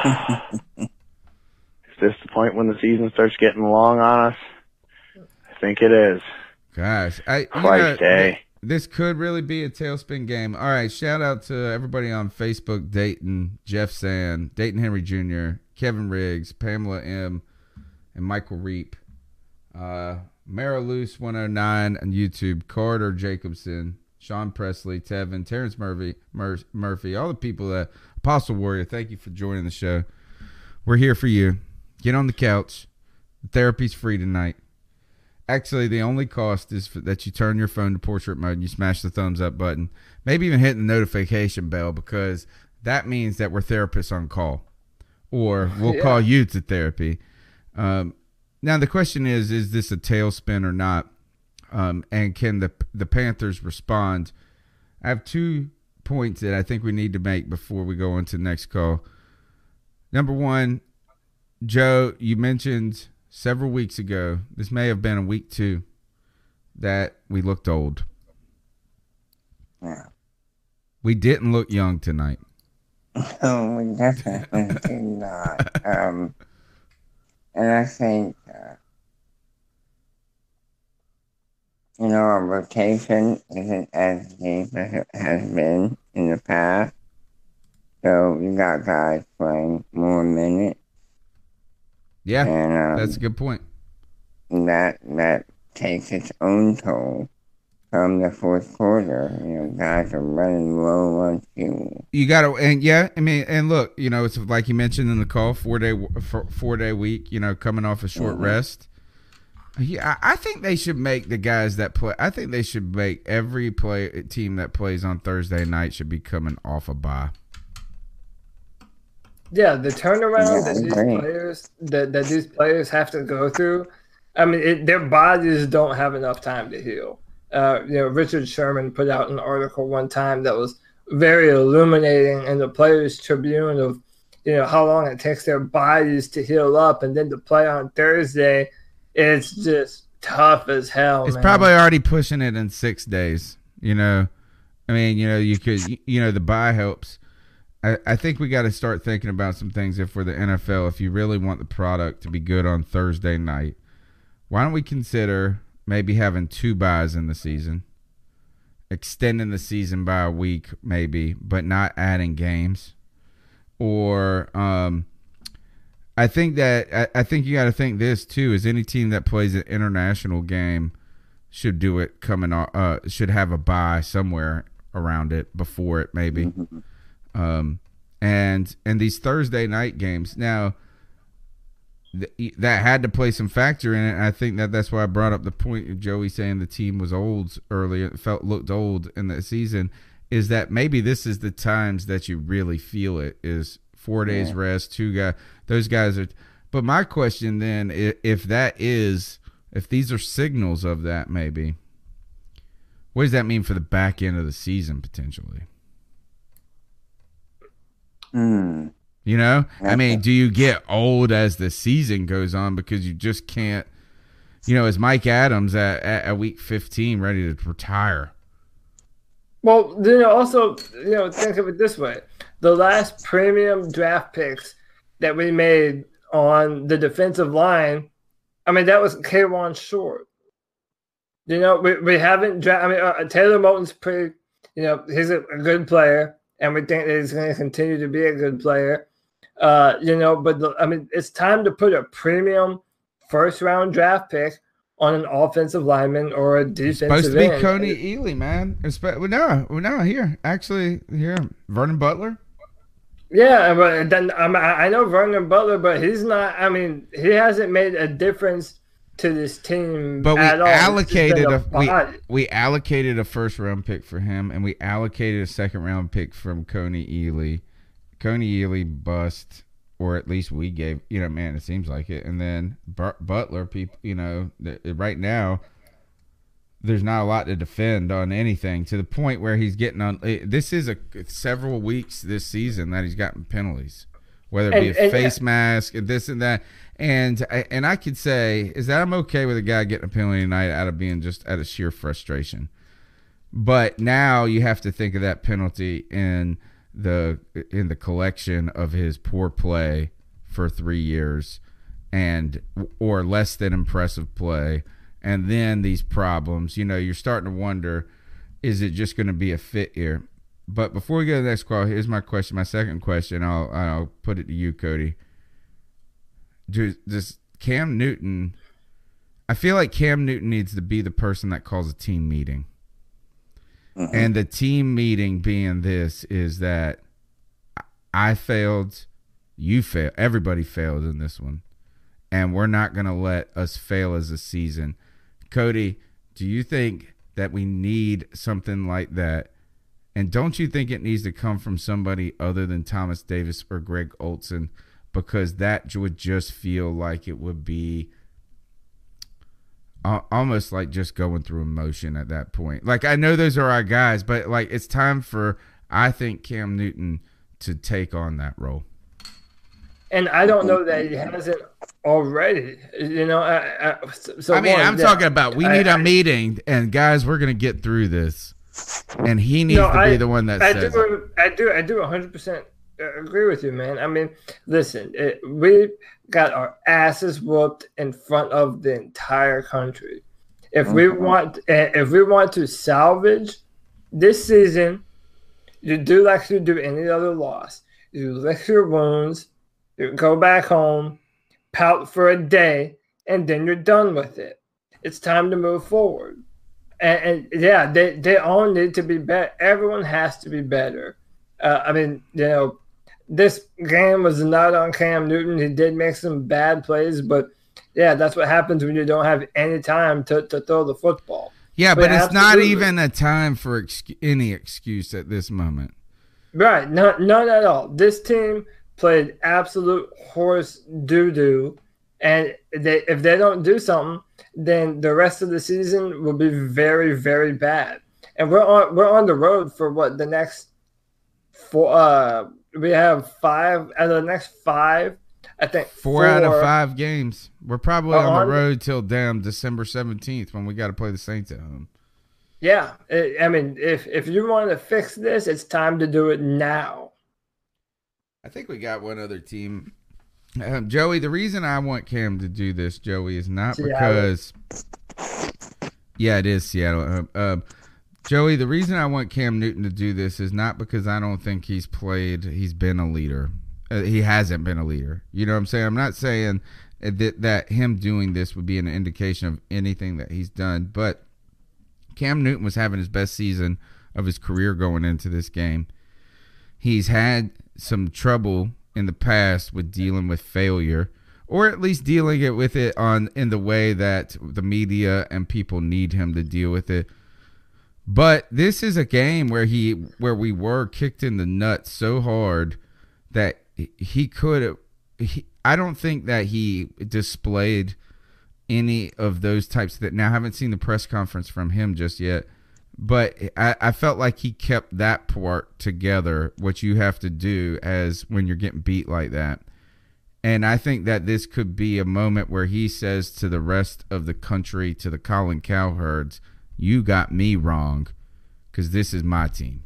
Is this the point when the season starts getting long on us? I think it is. Gosh, this could really be a tailspin game. All right, shout out to everybody on Facebook: Dayton, Jeff Sand, Dayton Henry Jr., Kevin Riggs, Pamela M., and Michael Reap. Mariloose 109 on YouTube, Carter Jacobson, Sean Presley, Tevin, Terrence Murphy, all the people that Apostle Warrior. Thank you for joining the show. We're here for you. Get on the couch. The therapy's free tonight. Actually, the only cost is that you turn your phone to portrait mode and you smash the thumbs up button. Maybe even hit the notification bell, because that means that we're therapists on call, or we'll call you to therapy. Now, the question is this a tailspin or not? And can the Panthers respond? I have 2 points that I think we need to make before we go on to the next call. Number one, Joe, you mentioned several weeks ago, this may have been a week 2, that we looked old. Yeah. We didn't look young tonight. No, we definitely did not. And I think, our rotation isn't as deep as it has been in the past. So you got guys playing more minutes. Yeah, and, that's a good point. That takes its own toll from the fourth quarter. Guys are running low on fuel. You got to, and look, it's like you mentioned in the call, 4-day week, coming off a short rest. Yeah, I think they should make the guys that play. I think they should make every team that plays on Thursday night should be coming off a bye. Yeah, the turnaround that these players have to go through. I mean, their bodies don't have enough time to heal. Richard Sherman put out an article one time that was very illuminating in the Players Tribune of, how long it takes their bodies to heal up, and then to play on Thursday, it's just tough as hell. It's probably already pushing it in 6 days. You could, the bye helps. I think we got to start thinking about some things if we're the NFL. If you really want the product to be good on Thursday night, why don't we consider maybe having 2 byes in the season, extending the season by a week maybe, but not adding games? Or I think you got to think this too, is any team that plays an international game should do it should have a bye somewhere around it, before it maybe. And these Thursday night games now, that had to play some factor in it. And I think that's why I brought up the point of Joey saying the team was old earlier, looked old in the season, is that maybe this is the times that you really feel it, is 4 days rest, 2 guys, those guys are. But my question then, if these are signals of that, maybe, what does that mean for the back end of the season potentially? I mean, do you get old as the season goes on because you just can't, is Mike Adams at week 15 ready to retire? Well, also, think of it this way. The last premium draft picks that we made on the defensive line, I mean, that was K'Wan Short. We haven't drafted, Taylor Moton's pretty, he's a good player, and we think that he's going to continue to be a good player. But it's time to put a premium first-round draft pick on an offensive lineman or a defensive end. Supposed to be Coney Ealy, man. No, here. Vernon Butler. Yeah, but then I know Vernon Butler, but he's not. I mean, he hasn't made a difference to this team But at all. we allocated a first round pick for him, and we allocated a second round pick from Coney Ealy. Coney Ealy bust, or at least we gave. Man, it seems like it. And then Butler, people, right now, there's not a lot to defend on anything, to the point where he's getting on. This is several weeks this season that he's gotten penalties, whether it be a face mask and this and that. And I could say is that I'm okay with a guy getting a penalty tonight out of being just out of sheer frustration. But now you have to think of that penalty in the collection of his poor play for 3 years or less than impressive play. And then these problems, you're starting to wonder, is it just going to be a fit here? But before we go to the next call, here's my question. My second question, I'll put it to you, Cody. Does Cam Newton, I feel like Cam Newton needs to be the person that calls a team meeting. Mm-hmm. And the team meeting being this is that I failed, you failed, everybody failed in this one. And we're not going to let us fail as a season. Cody, do you think that we need something like that? And don't you think it needs to come from somebody other than Thomas Davis or Greg Olsen? Because that would just feel like it would be almost like just going through emotion at that point. Like, I know those are our guys, but like it's time for, I think, Cam Newton to take on that role. And I don't know that he hasn't already. I'm talking about we need a meeting, and guys, we're going to get through this. And he needs to be the one that says it. I do 100% agree with you, man. I mean, listen, we got our asses whooped in front of the entire country. If we want to salvage this season, you do like you do any other loss. You lick your wounds, you go back home, pout for a day, and then you're done with it. It's time to move forward. And yeah, they all need to be better. Everyone has to be better. This game was not on Cam Newton. He did make some bad plays, but yeah, that's what happens when you don't have any time to throw the football. Yeah, but it's not even a time for any excuse at this moment. Right, none at all. This team played absolute horse doo-doo, and if they don't do something, then the rest of the season will be very, very bad. And we're on the road for what, the next 4 we have 5 out of the next 5. I think 4 out of 5 games. We're probably on the road till December 17th when we got to play the Saints at home. Yeah, if you want to fix this, it's time to do it now. I think we got one other team. Joey, the reason I want Cam to do this, Joey, is not because – yeah, it is Seattle. Joey, the reason I want Cam Newton to do this is not because I don't think he's been a leader. He hasn't been a leader. You know what I'm saying? I'm not saying that him doing this would be an indication of anything that he's done, but Cam Newton was having his best season of his career going into this game. He's had some trouble in the past with dealing with failure, or at least dealing with it in the way that the media and people need him to deal with it. But this is a game where we were kicked in the nuts so hard that he could have. I don't think that he displayed any of those types that. Now I haven't seen the press conference from him just yet, but I felt like he kept that part together, what you have to do as when you're getting beat like that. And I think that this could be a moment where he says to the rest of the country, to the Colin Cowherds, you got me wrong, because this is my team.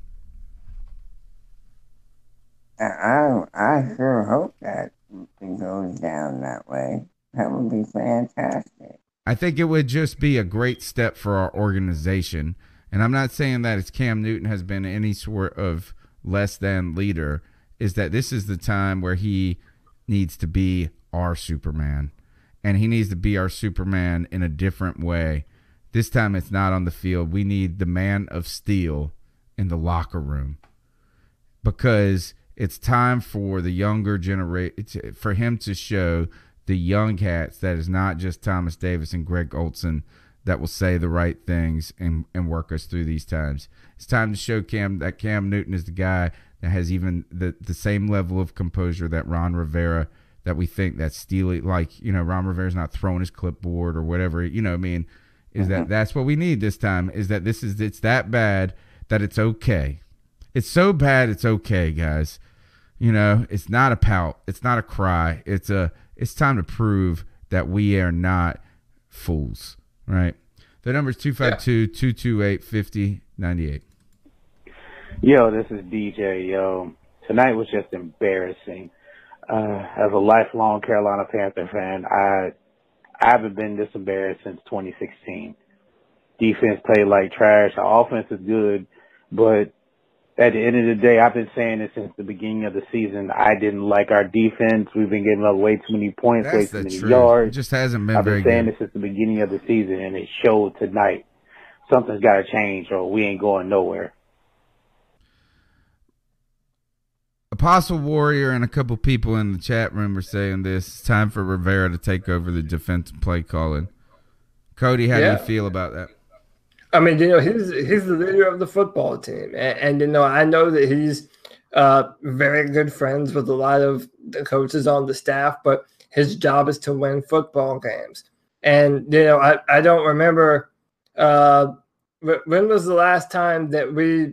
I sure hope that it goes down that way. That would be fantastic. I think it would just be a great step for our organization. And I'm not saying that it's Cam Newton has been any sort of less than leader. Is that this is the time where he needs to be our Superman. And he needs to be our Superman in a different way. This time it's not on the field. We need the man of steel in the locker room. Because It's time for the younger generation, for him to show the young cats that is not just Thomas Davis and Greg Olson that will say the right things and work us through these times. It's time to show Cam that Cam Newton is the guy that has even the same level of composure that Ron Rivera, that we think that's Steely, like, Ron Rivera's not throwing his clipboard or whatever, that's what we need this time, is that it's that bad that it's okay. It's so bad it's okay, guys. It's not a pout. It's not a cry. It's time to prove that we are not fools, right? The number is 252-228-5098. Yo, this is DJ. Yo, tonight was just embarrassing. As a lifelong Carolina Panther fan, I haven't been this embarrassed since 2016. Defense played like trash. Our offense is good, but at the end of the day, I've been saying this since the beginning of the season. I didn't like our defense. We've been giving up way too many points, way too many yards. It just hasn't been I've very been saying good. this since the beginning of the season, and it showed tonight. Something's got to change, or we ain't going nowhere. Apostle Warrior and a couple people in the chat room are saying this. It's time for Rivera to take over the defensive play calling. Cody, how do you feel about that? I mean, he's the leader of the football team, and I know that he's very good friends with a lot of the coaches on the staff, but his job is to win football games. And I don't remember when was the last time that we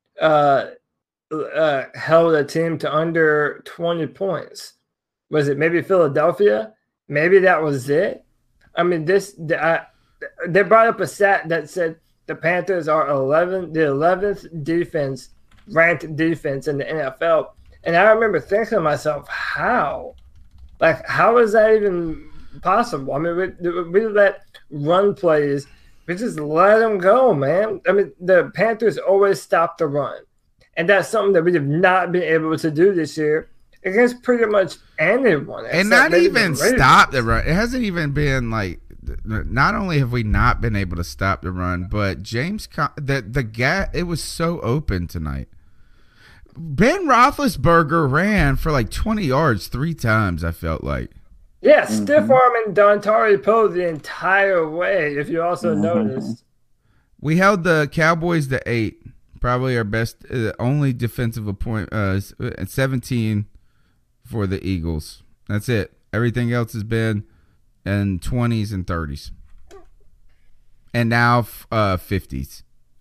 held a team to under 20 points. Was it maybe Philadelphia? Maybe that was it. I mean, they brought up a stat that said the Panthers are the 11th ranked defense in the NFL. And I remember thinking to myself, how is that even possible? I mean, we let run plays. We just let them go, man. I mean, the Panthers always stop the run. And that's something that we have not been able to do this year against pretty much anyone. And not even stop the run. It hasn't even been like, not only have we not been able to stop the run, but the gap, it was so open tonight. Ben Roethlisberger ran for like 20 yards 3 times, I felt like. Yeah, stiff arming Dontari Poe the entire way, if you also noticed. We held the Cowboys to 8. Probably our best, only defensive point, 17 for the Eagles. That's it. Everything else has been in 20s and 30s. And now 50s.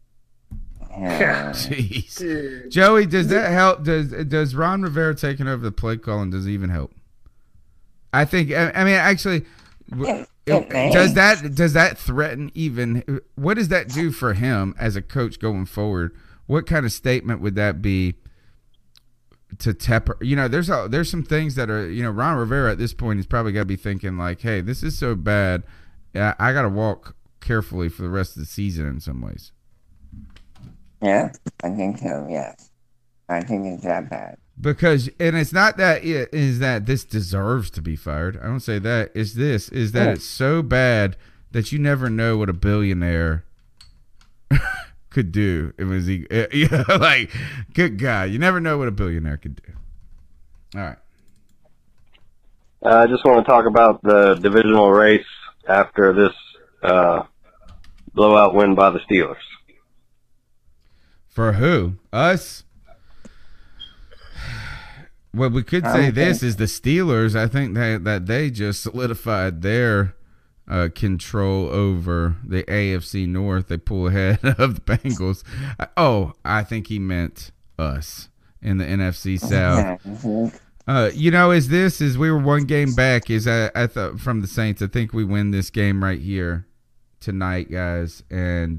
Jeez. Joey, does that help? Does Ron Rivera taking over the play calling, does it even help? I think, I mean, actually, does that threaten even, what does that do for him as a coach going forward? What kind of statement would that be to temper? There's some things that are, Ron Rivera at this point is probably got to be thinking like, hey, this is so bad. I got to walk carefully for the rest of the season in some ways. Yeah, I think so, yes. I think it's that bad. Because, and it's not that it is that this deserves to be fired. I don't say that. It's that it's so bad that you never know what a billionaire could do. It was like, good God, you never know what a billionaire could do. All right. I just want to talk about the divisional race after this blowout win by the Steelers. For who? Us? Well, we could say this is the Steelers. I think that they just solidified their control over the AFC North. They pull ahead of the Bengals. I think he meant us in the NFC South. Is we were one game back. I thought from the Saints. I think we win this game right here tonight, guys, and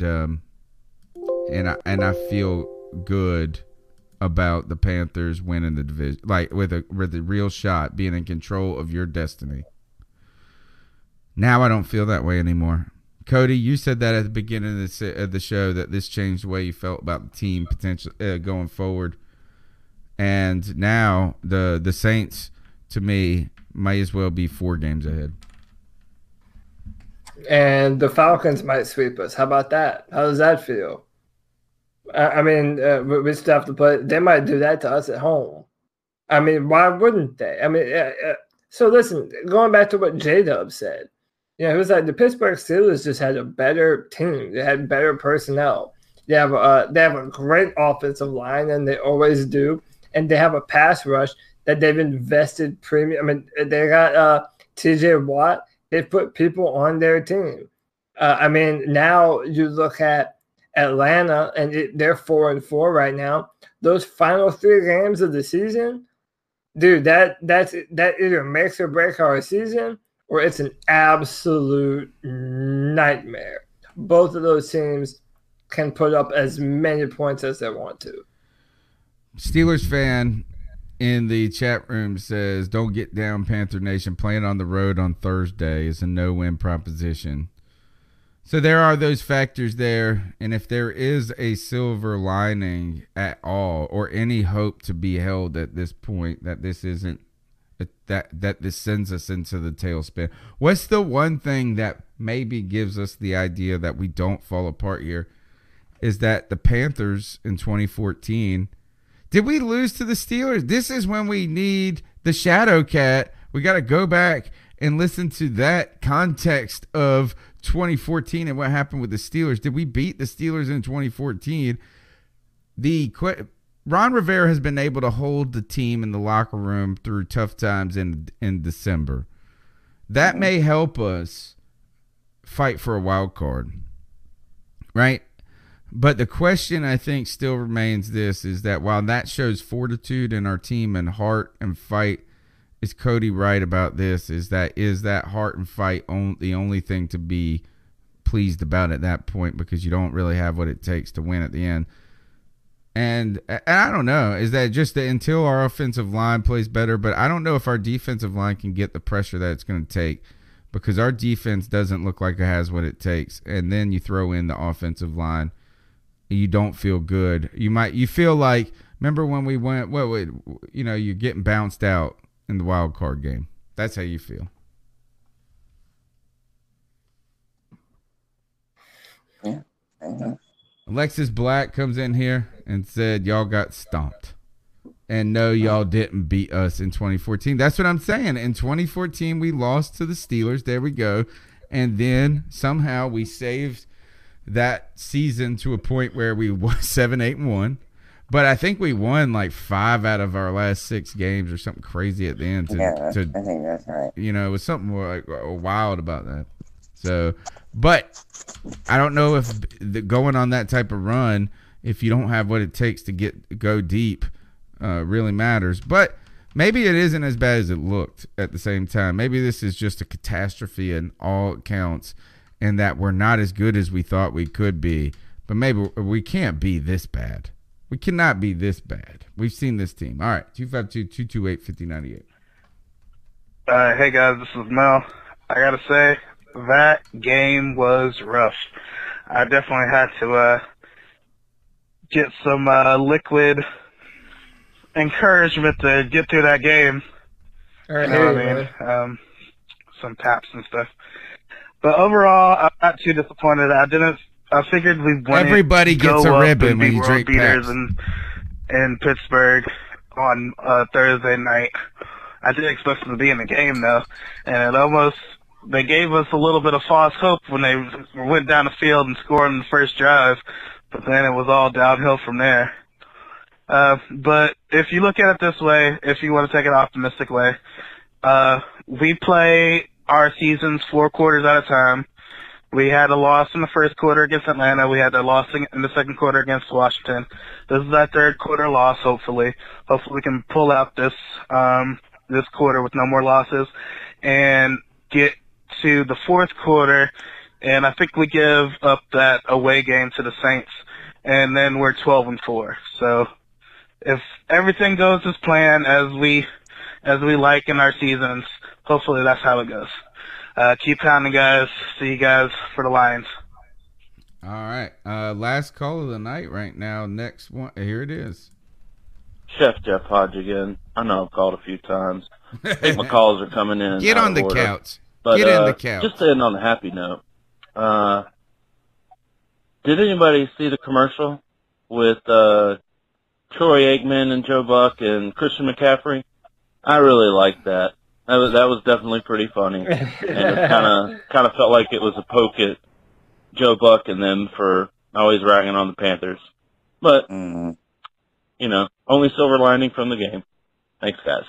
I feel good about the Panthers winning the division, like with a real shot, being in control of your destiny. Now I don't feel that way anymore. Cody, you said that at the beginning of the show that this changed the way you felt about the team potential going forward. And now the Saints, to me, might as well be 4 games ahead. And the Falcons might sweep us. How about that? How does that feel? I mean, we still have to play. They might do that to us at home. I mean, why wouldn't they? I mean, so listen, going back to what J-Dub said, you know, it was like the Pittsburgh Steelers just had a better team. They had better personnel. They have a great offensive line, and they always do. And they have a pass rush that they've invested premium. I mean, they got T.J. Watt. They've put people on their team. I mean, now you look at Atlanta, and they're 4-4 right now. Those final 3 games of the season, dude, that either makes or breaks our season, or it's an absolute nightmare. Both of those teams can put up as many points as they want to. Steelers fan in the chat room says, "Don't get down, Panther Nation. Playing on the road on Thursday is a no-win proposition." So there are those factors there, and if there is a silver lining at all, or any hope to be held at this point, that this isn't that this sends us into the tailspin. What's the one thing that maybe gives us the idea that we don't fall apart here? Is that the Panthers in 2014, did we lose to the Steelers? This is when we need the Shadow Cat. We got to go back and listen to that context of 2014 and what happened with the Steelers. Did we beat the Steelers in 2014? Ron Rivera has been able to hold the team in the locker room through tough times in December. That may help us fight for a wild card, right? But the question I think still remains this, is that while that shows fortitude in our team and heart and fight, is Cody right about this? Is that heart and fight the only thing to be pleased about at that point, because you don't really have what it takes to win at the end? And I don't know, is that just until our offensive line plays better? But I don't know if our defensive line can get the pressure that it's going to take, because our defense doesn't look like it has what it takes. And then you throw in the offensive line, you don't feel good. You feel like, remember when we went, you're getting bounced out in the wild card game. That's how you feel. Yeah, I know. Alexis Black comes in here and said, y'all got stomped. And no, y'all didn't beat us in 2014. That's what I'm saying. In 2014, we lost to the Steelers. There we go. And then somehow we saved that season to a point where we won 7-8-1. But I think we won like 5 out of our last 6 games or something crazy at the end. I think that's right. It was something more like wild about that. So, but I don't know if going on that type of run, if you don't have what it takes to go deep, really matters. But maybe it isn't as bad as it looked at the same time. Maybe this is just a catastrophe in all accounts, and that we're not as good as we thought we could be. But maybe we can't be this bad. We cannot be this bad. We've seen this team. All right, 252-228-5098. Hey, guys, this is Mel. I got to say, that game was rough. I definitely had to get some liquid encouragement to get through that game. All right, you know what I mean? Some taps and stuff. But overall, I'm not too disappointed. I figured we wouldn't Everybody gets a ribbon when you drink Pabst. in Pittsburgh on Thursday night. I did expect them to be in the game, though, and they gave us a little bit of false hope when they went down the field and scored in the first drive, but then it was all downhill from there. But if you look at it this way, if you want to take an optimistic way, we play our seasons 4 quarters at a time. We had a loss in the first quarter against Atlanta. We had a loss in the second quarter against Washington. This is our 3rd quarter loss, hopefully. Hopefully we can pull out this quarter with no more losses and get to the 4th quarter, and I think we give up that away game to the Saints, and then we're 12-4. So if everything goes as planned, as we like in our seasons, hopefully that's how it goes. Keep pounding, guys. See you guys for the Lions. All right. Last call of the night right now. Next one. Here it is. Chef Jeff Hodge again. I know I've called a few times. I think my calls are coming in. Get on the couch. But, Get in the couch. Just to end on a happy note, did anybody see the commercial with Troy Aikman and Joe Buck and Christian McCaffrey. I really liked that. That was definitely pretty funny, and it kind of felt like it was a poke at Joe Buck and them for always ragging on the Panthers. But you know, only silver lining from the game. Thanks, guys.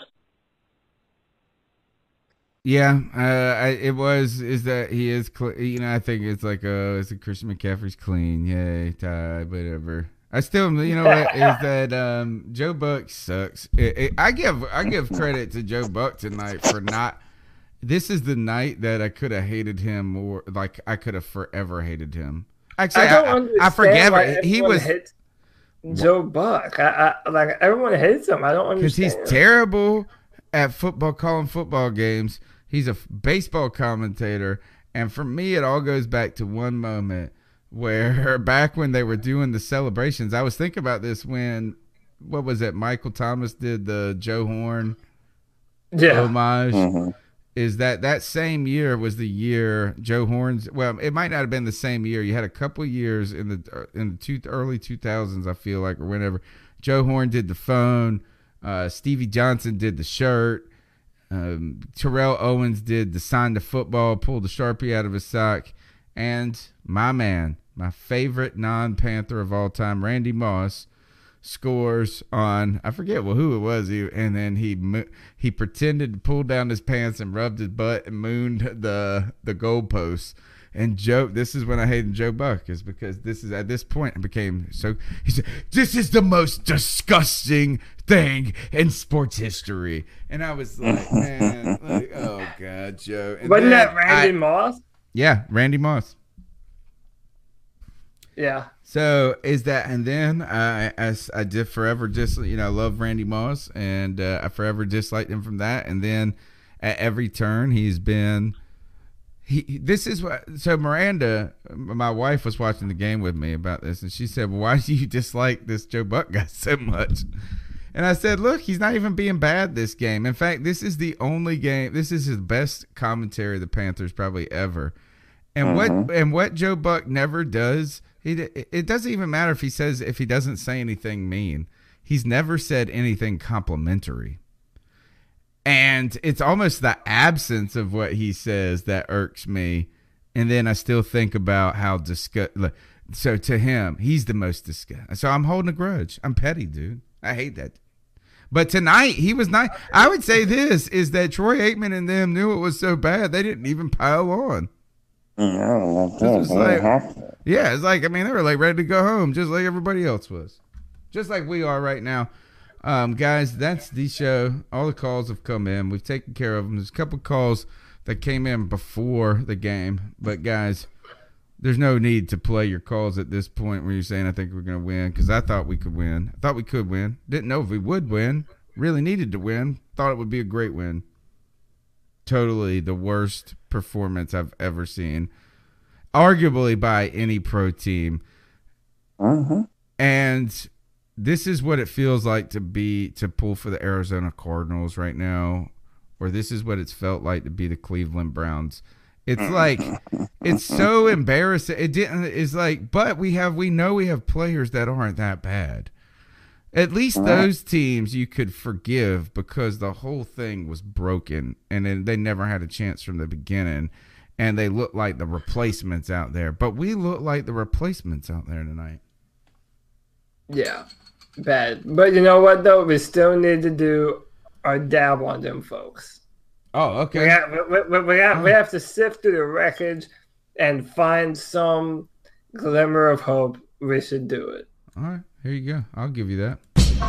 Yeah, is that he is, you know, I think it's like, it's a Christian McCaffrey's clean. Yay, tie, whatever. I still, you know what, is that Joe Buck sucks. I give credit to Joe Buck tonight for not, this is the night that I could have hated him more, like I could have forever hated him. Actually, I forget it. He was Joe Buck. I like, everyone hates him. I don't understand. Because he's terrible at football, calling football games. He's a baseball commentator, and for me, it all goes back to one moment where back when they were doing the celebrations, I was thinking about this when, what was it, Michael Thomas did the Joe Horn homage. Is that same year was the year Joe Horn's, well, it might not have been the same year. You had a couple years in the early 2000s, I feel like, or whenever. Joe Horn did the phone. Stevie Johnson did the shirt. Terrell Owens did the sign to football, pulled the Sharpie out of his sock. And my man, my favorite non-Panther of all time, Randy Moss, scores on, I forget who it was, and then he pretended to pull down his pants and rubbed his butt and mooned the goalposts. And Joe, this is when I hated Joe Buck, is because this is, at this point, it became so, he said, this is the most disgusting thing in sports history. And I was like, man, like, oh God, Joe. And wasn't that Randy Moss? Yeah, Randy Moss. Yeah. So is that, and then I did forever love Randy Moss, and I forever disliked him from that. And then at every turn, he's been, this is what, so Miranda, my wife, was watching the game with me about this, and she said, well, why do you dislike this Joe Buck guy so much? And I said, look, he's not even being bad this game. In fact, this is the only game, this is his best commentary of the Panthers probably ever. And what Joe Buck never does, it doesn't even matter if he doesn't say anything mean. He's never said anything complimentary. And it's almost the absence of what he says that irks me. And then I still think about how so to him, he's the most disgusting. So I'm holding a grudge. I'm petty, dude. I hate that. But tonight, he was nice. I would say this, is that Troy Aikman and them knew it was so bad, they didn't even pile on. No, that's it. They have to. Yeah, it's like, I mean, they were like ready to go home, just like everybody else was. Just like we are right now. Guys, that's the show. All the calls have come in. We've taken care of them. There's a couple calls that came in before the game. But, guys, there's no need to play your calls at this point where you're saying, I think we're going to win, because I thought we could win. I thought we could win. Didn't know if we would win. Really needed to win. Thought it would be a great win. Totally the worst performance I've ever seen, arguably by any pro team. And this is what it feels like to pull for the Arizona Cardinals right now, or this is what it's felt like to be the Cleveland Browns. It's like, it's so embarrassing. It's like, but we know we have players that aren't that bad. At least those teams you could forgive, because the whole thing was broken and then they never had a chance from the beginning, and they look like the replacements out there. But we look like the replacements out there tonight. Yeah, bad. But you know what, though? We still need to do our dab on them folks. Oh, okay. We have to sift through the wreckage and find some glimmer of hope. We should do it. All right, here you go. I'll give you that.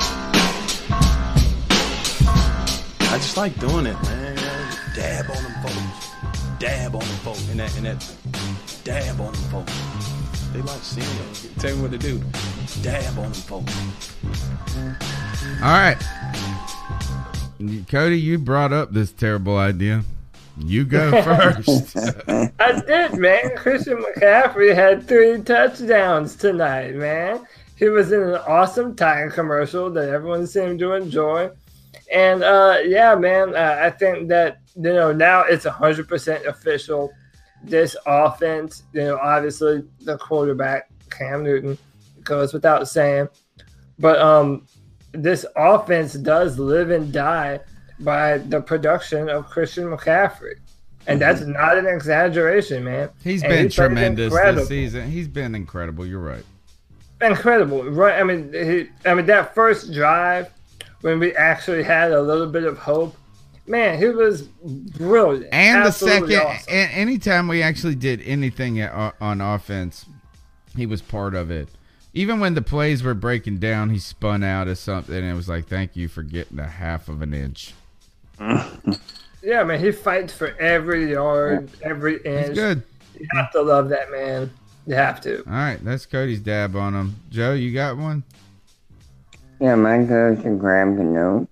I just like doing it, man. Dab on them folks. Dab on them folks. And that dab on them folks. They like seeing it. Tell me what to do. Dab on them folks. All right. Cody, you brought up this terrible idea. You go first. I did, man. Christian McCaffrey had 3 touchdowns tonight, man. He was in an awesome Titan commercial that everyone seemed to enjoy. And, yeah, man, I think that, now it's 100% official. This offense, obviously the quarterback, Cam Newton, goes without saying. But this offense does live and die by the production of Christian McCaffrey. And that's not an exaggeration, man. He's been tremendous this season. He's been incredible. You're right. Incredible, right? I mean, that first drive when we actually had a little bit of hope, man, he was brilliant. And absolutely the second, awesome. anytime we actually did anything on offense, he was part of it. Even when the plays were breaking down, he spun out of something, and it was like, thank you for getting a half of an inch. Yeah, man, he fights for every yard, every inch. He's good. You have to love that man. You have to. All right, that's Cody's dab on him. Joe, you got one? Yeah, mine goes to Graham Gano.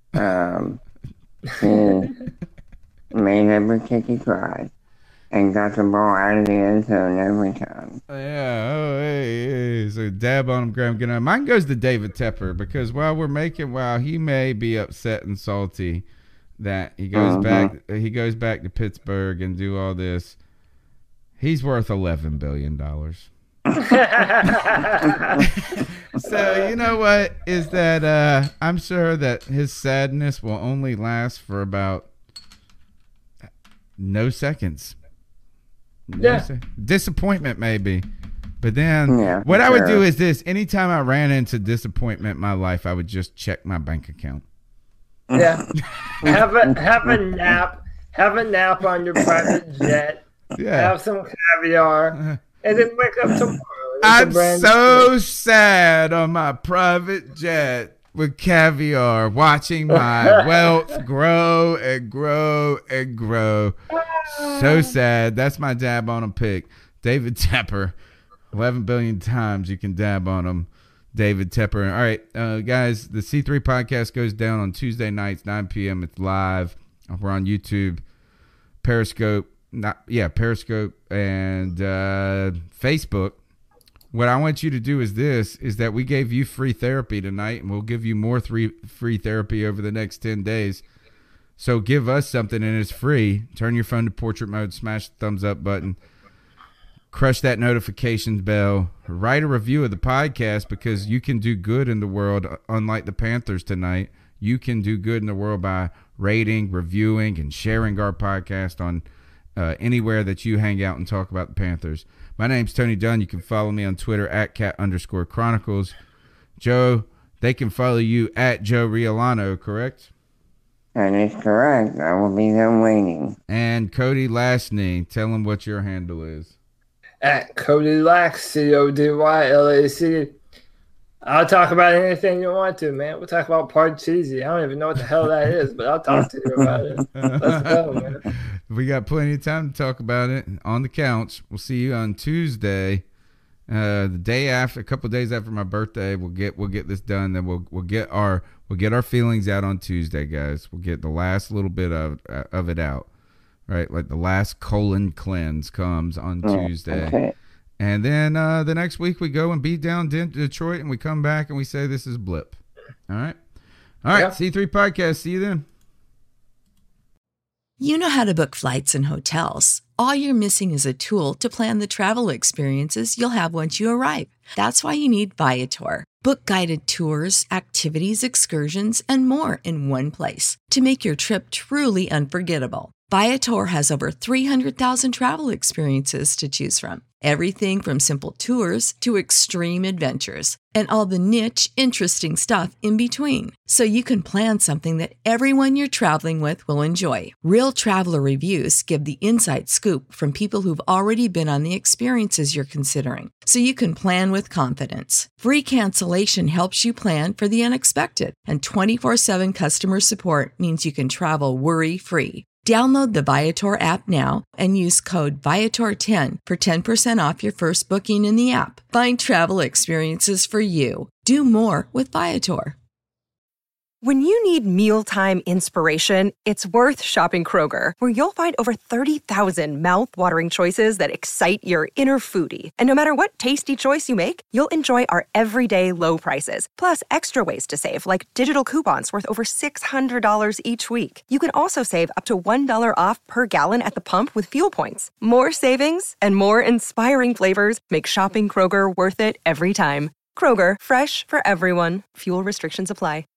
He made every kick he tried and got the ball out of the end zone every time. Yeah, hey. So dab on him, Graham Gano. Mine goes to David Tepper because while he may be upset and salty that he goes back to Pittsburgh and do all this, he's worth $11 billion. So you know what is that? I'm sure that his sadness will only last for about no seconds. Disappointment maybe, but then what I would do is this: anytime I ran into disappointment in my life, I would just check my bank account. Yeah, have a nap. Have a nap on your private jet. Yeah. Have some caviar, and then wake up tomorrow. I'm so sad on my private jet with caviar, watching my wealth grow and grow and grow. So sad. That's my dab on him pick. David Tepper. 11 billion times you can dab on him. David Tepper. All right, guys, the C3 podcast goes down on Tuesday nights, 9 p.m. It's live. We're on YouTube, Periscope, Periscope, and Facebook. What I want you to do is that we gave you free therapy tonight, and we'll give you more free therapy over the next 10 days. So give us something, and it's free. Turn your phone to portrait mode, smash the thumbs up button, crush that notifications bell, write a review of the podcast because you can do good in the world, unlike the Panthers tonight. You can do good in the world by rating, reviewing, and sharing our podcast on anywhere that you hang out and talk about the Panthers. My name's Tony Dunn. You can follow me on Twitter at @cat_chronicles. Joe, they can follow you at Joe Riolano, correct? That is correct. I will be there waiting. And Cody Lashney, tell them what your handle is. At Cody Lax, CODYLAC. I'll talk about anything you want to, man. We'll talk about Parcheesi. I don't even know what the hell that is, but I'll talk to you about it. Let's go, man. We got plenty of time to talk about it on the couch. We'll see you on Tuesday, the day after, a couple of days after my birthday. We'll get this done. Then we'll get our feelings out on Tuesday, guys. We'll get the last little bit of it out, right? Like the last colon cleanse comes on Tuesday. Okay. And then the next week we go and beat down Detroit, and we come back and we say this is blip. All right? All right, yeah. C3 Podcast. See you then. You know how to book flights and hotels. All you're missing is a tool to plan the travel experiences you'll have once you arrive. That's why you need Viator. Book guided tours, activities, excursions, and more in one place to make your trip truly unforgettable. Viator has over 300,000 travel experiences to choose from. Everything from simple tours to extreme adventures and all the niche, interesting stuff in between. So you can plan something that everyone you're traveling with will enjoy. Real traveler reviews give the inside scoop from people who've already been on the experiences you're considering. So you can plan with confidence. Free cancellation helps you plan for the unexpected. And 24/7 customer support means you can travel worry-free. Download the Viator app now and use code Viator10 for 10% off your first booking in the app. Find travel experiences for you. Do more with Viator. When you need mealtime inspiration, it's worth shopping Kroger, where you'll find over 30,000 mouth-watering choices that excite your inner foodie. And no matter what tasty choice you make, you'll enjoy our everyday low prices, plus extra ways to save, like digital coupons worth over $600 each week. You can also save up to $1 off per gallon at the pump with fuel points. More savings and more inspiring flavors make shopping Kroger worth it every time. Kroger, fresh for everyone. Fuel restrictions apply.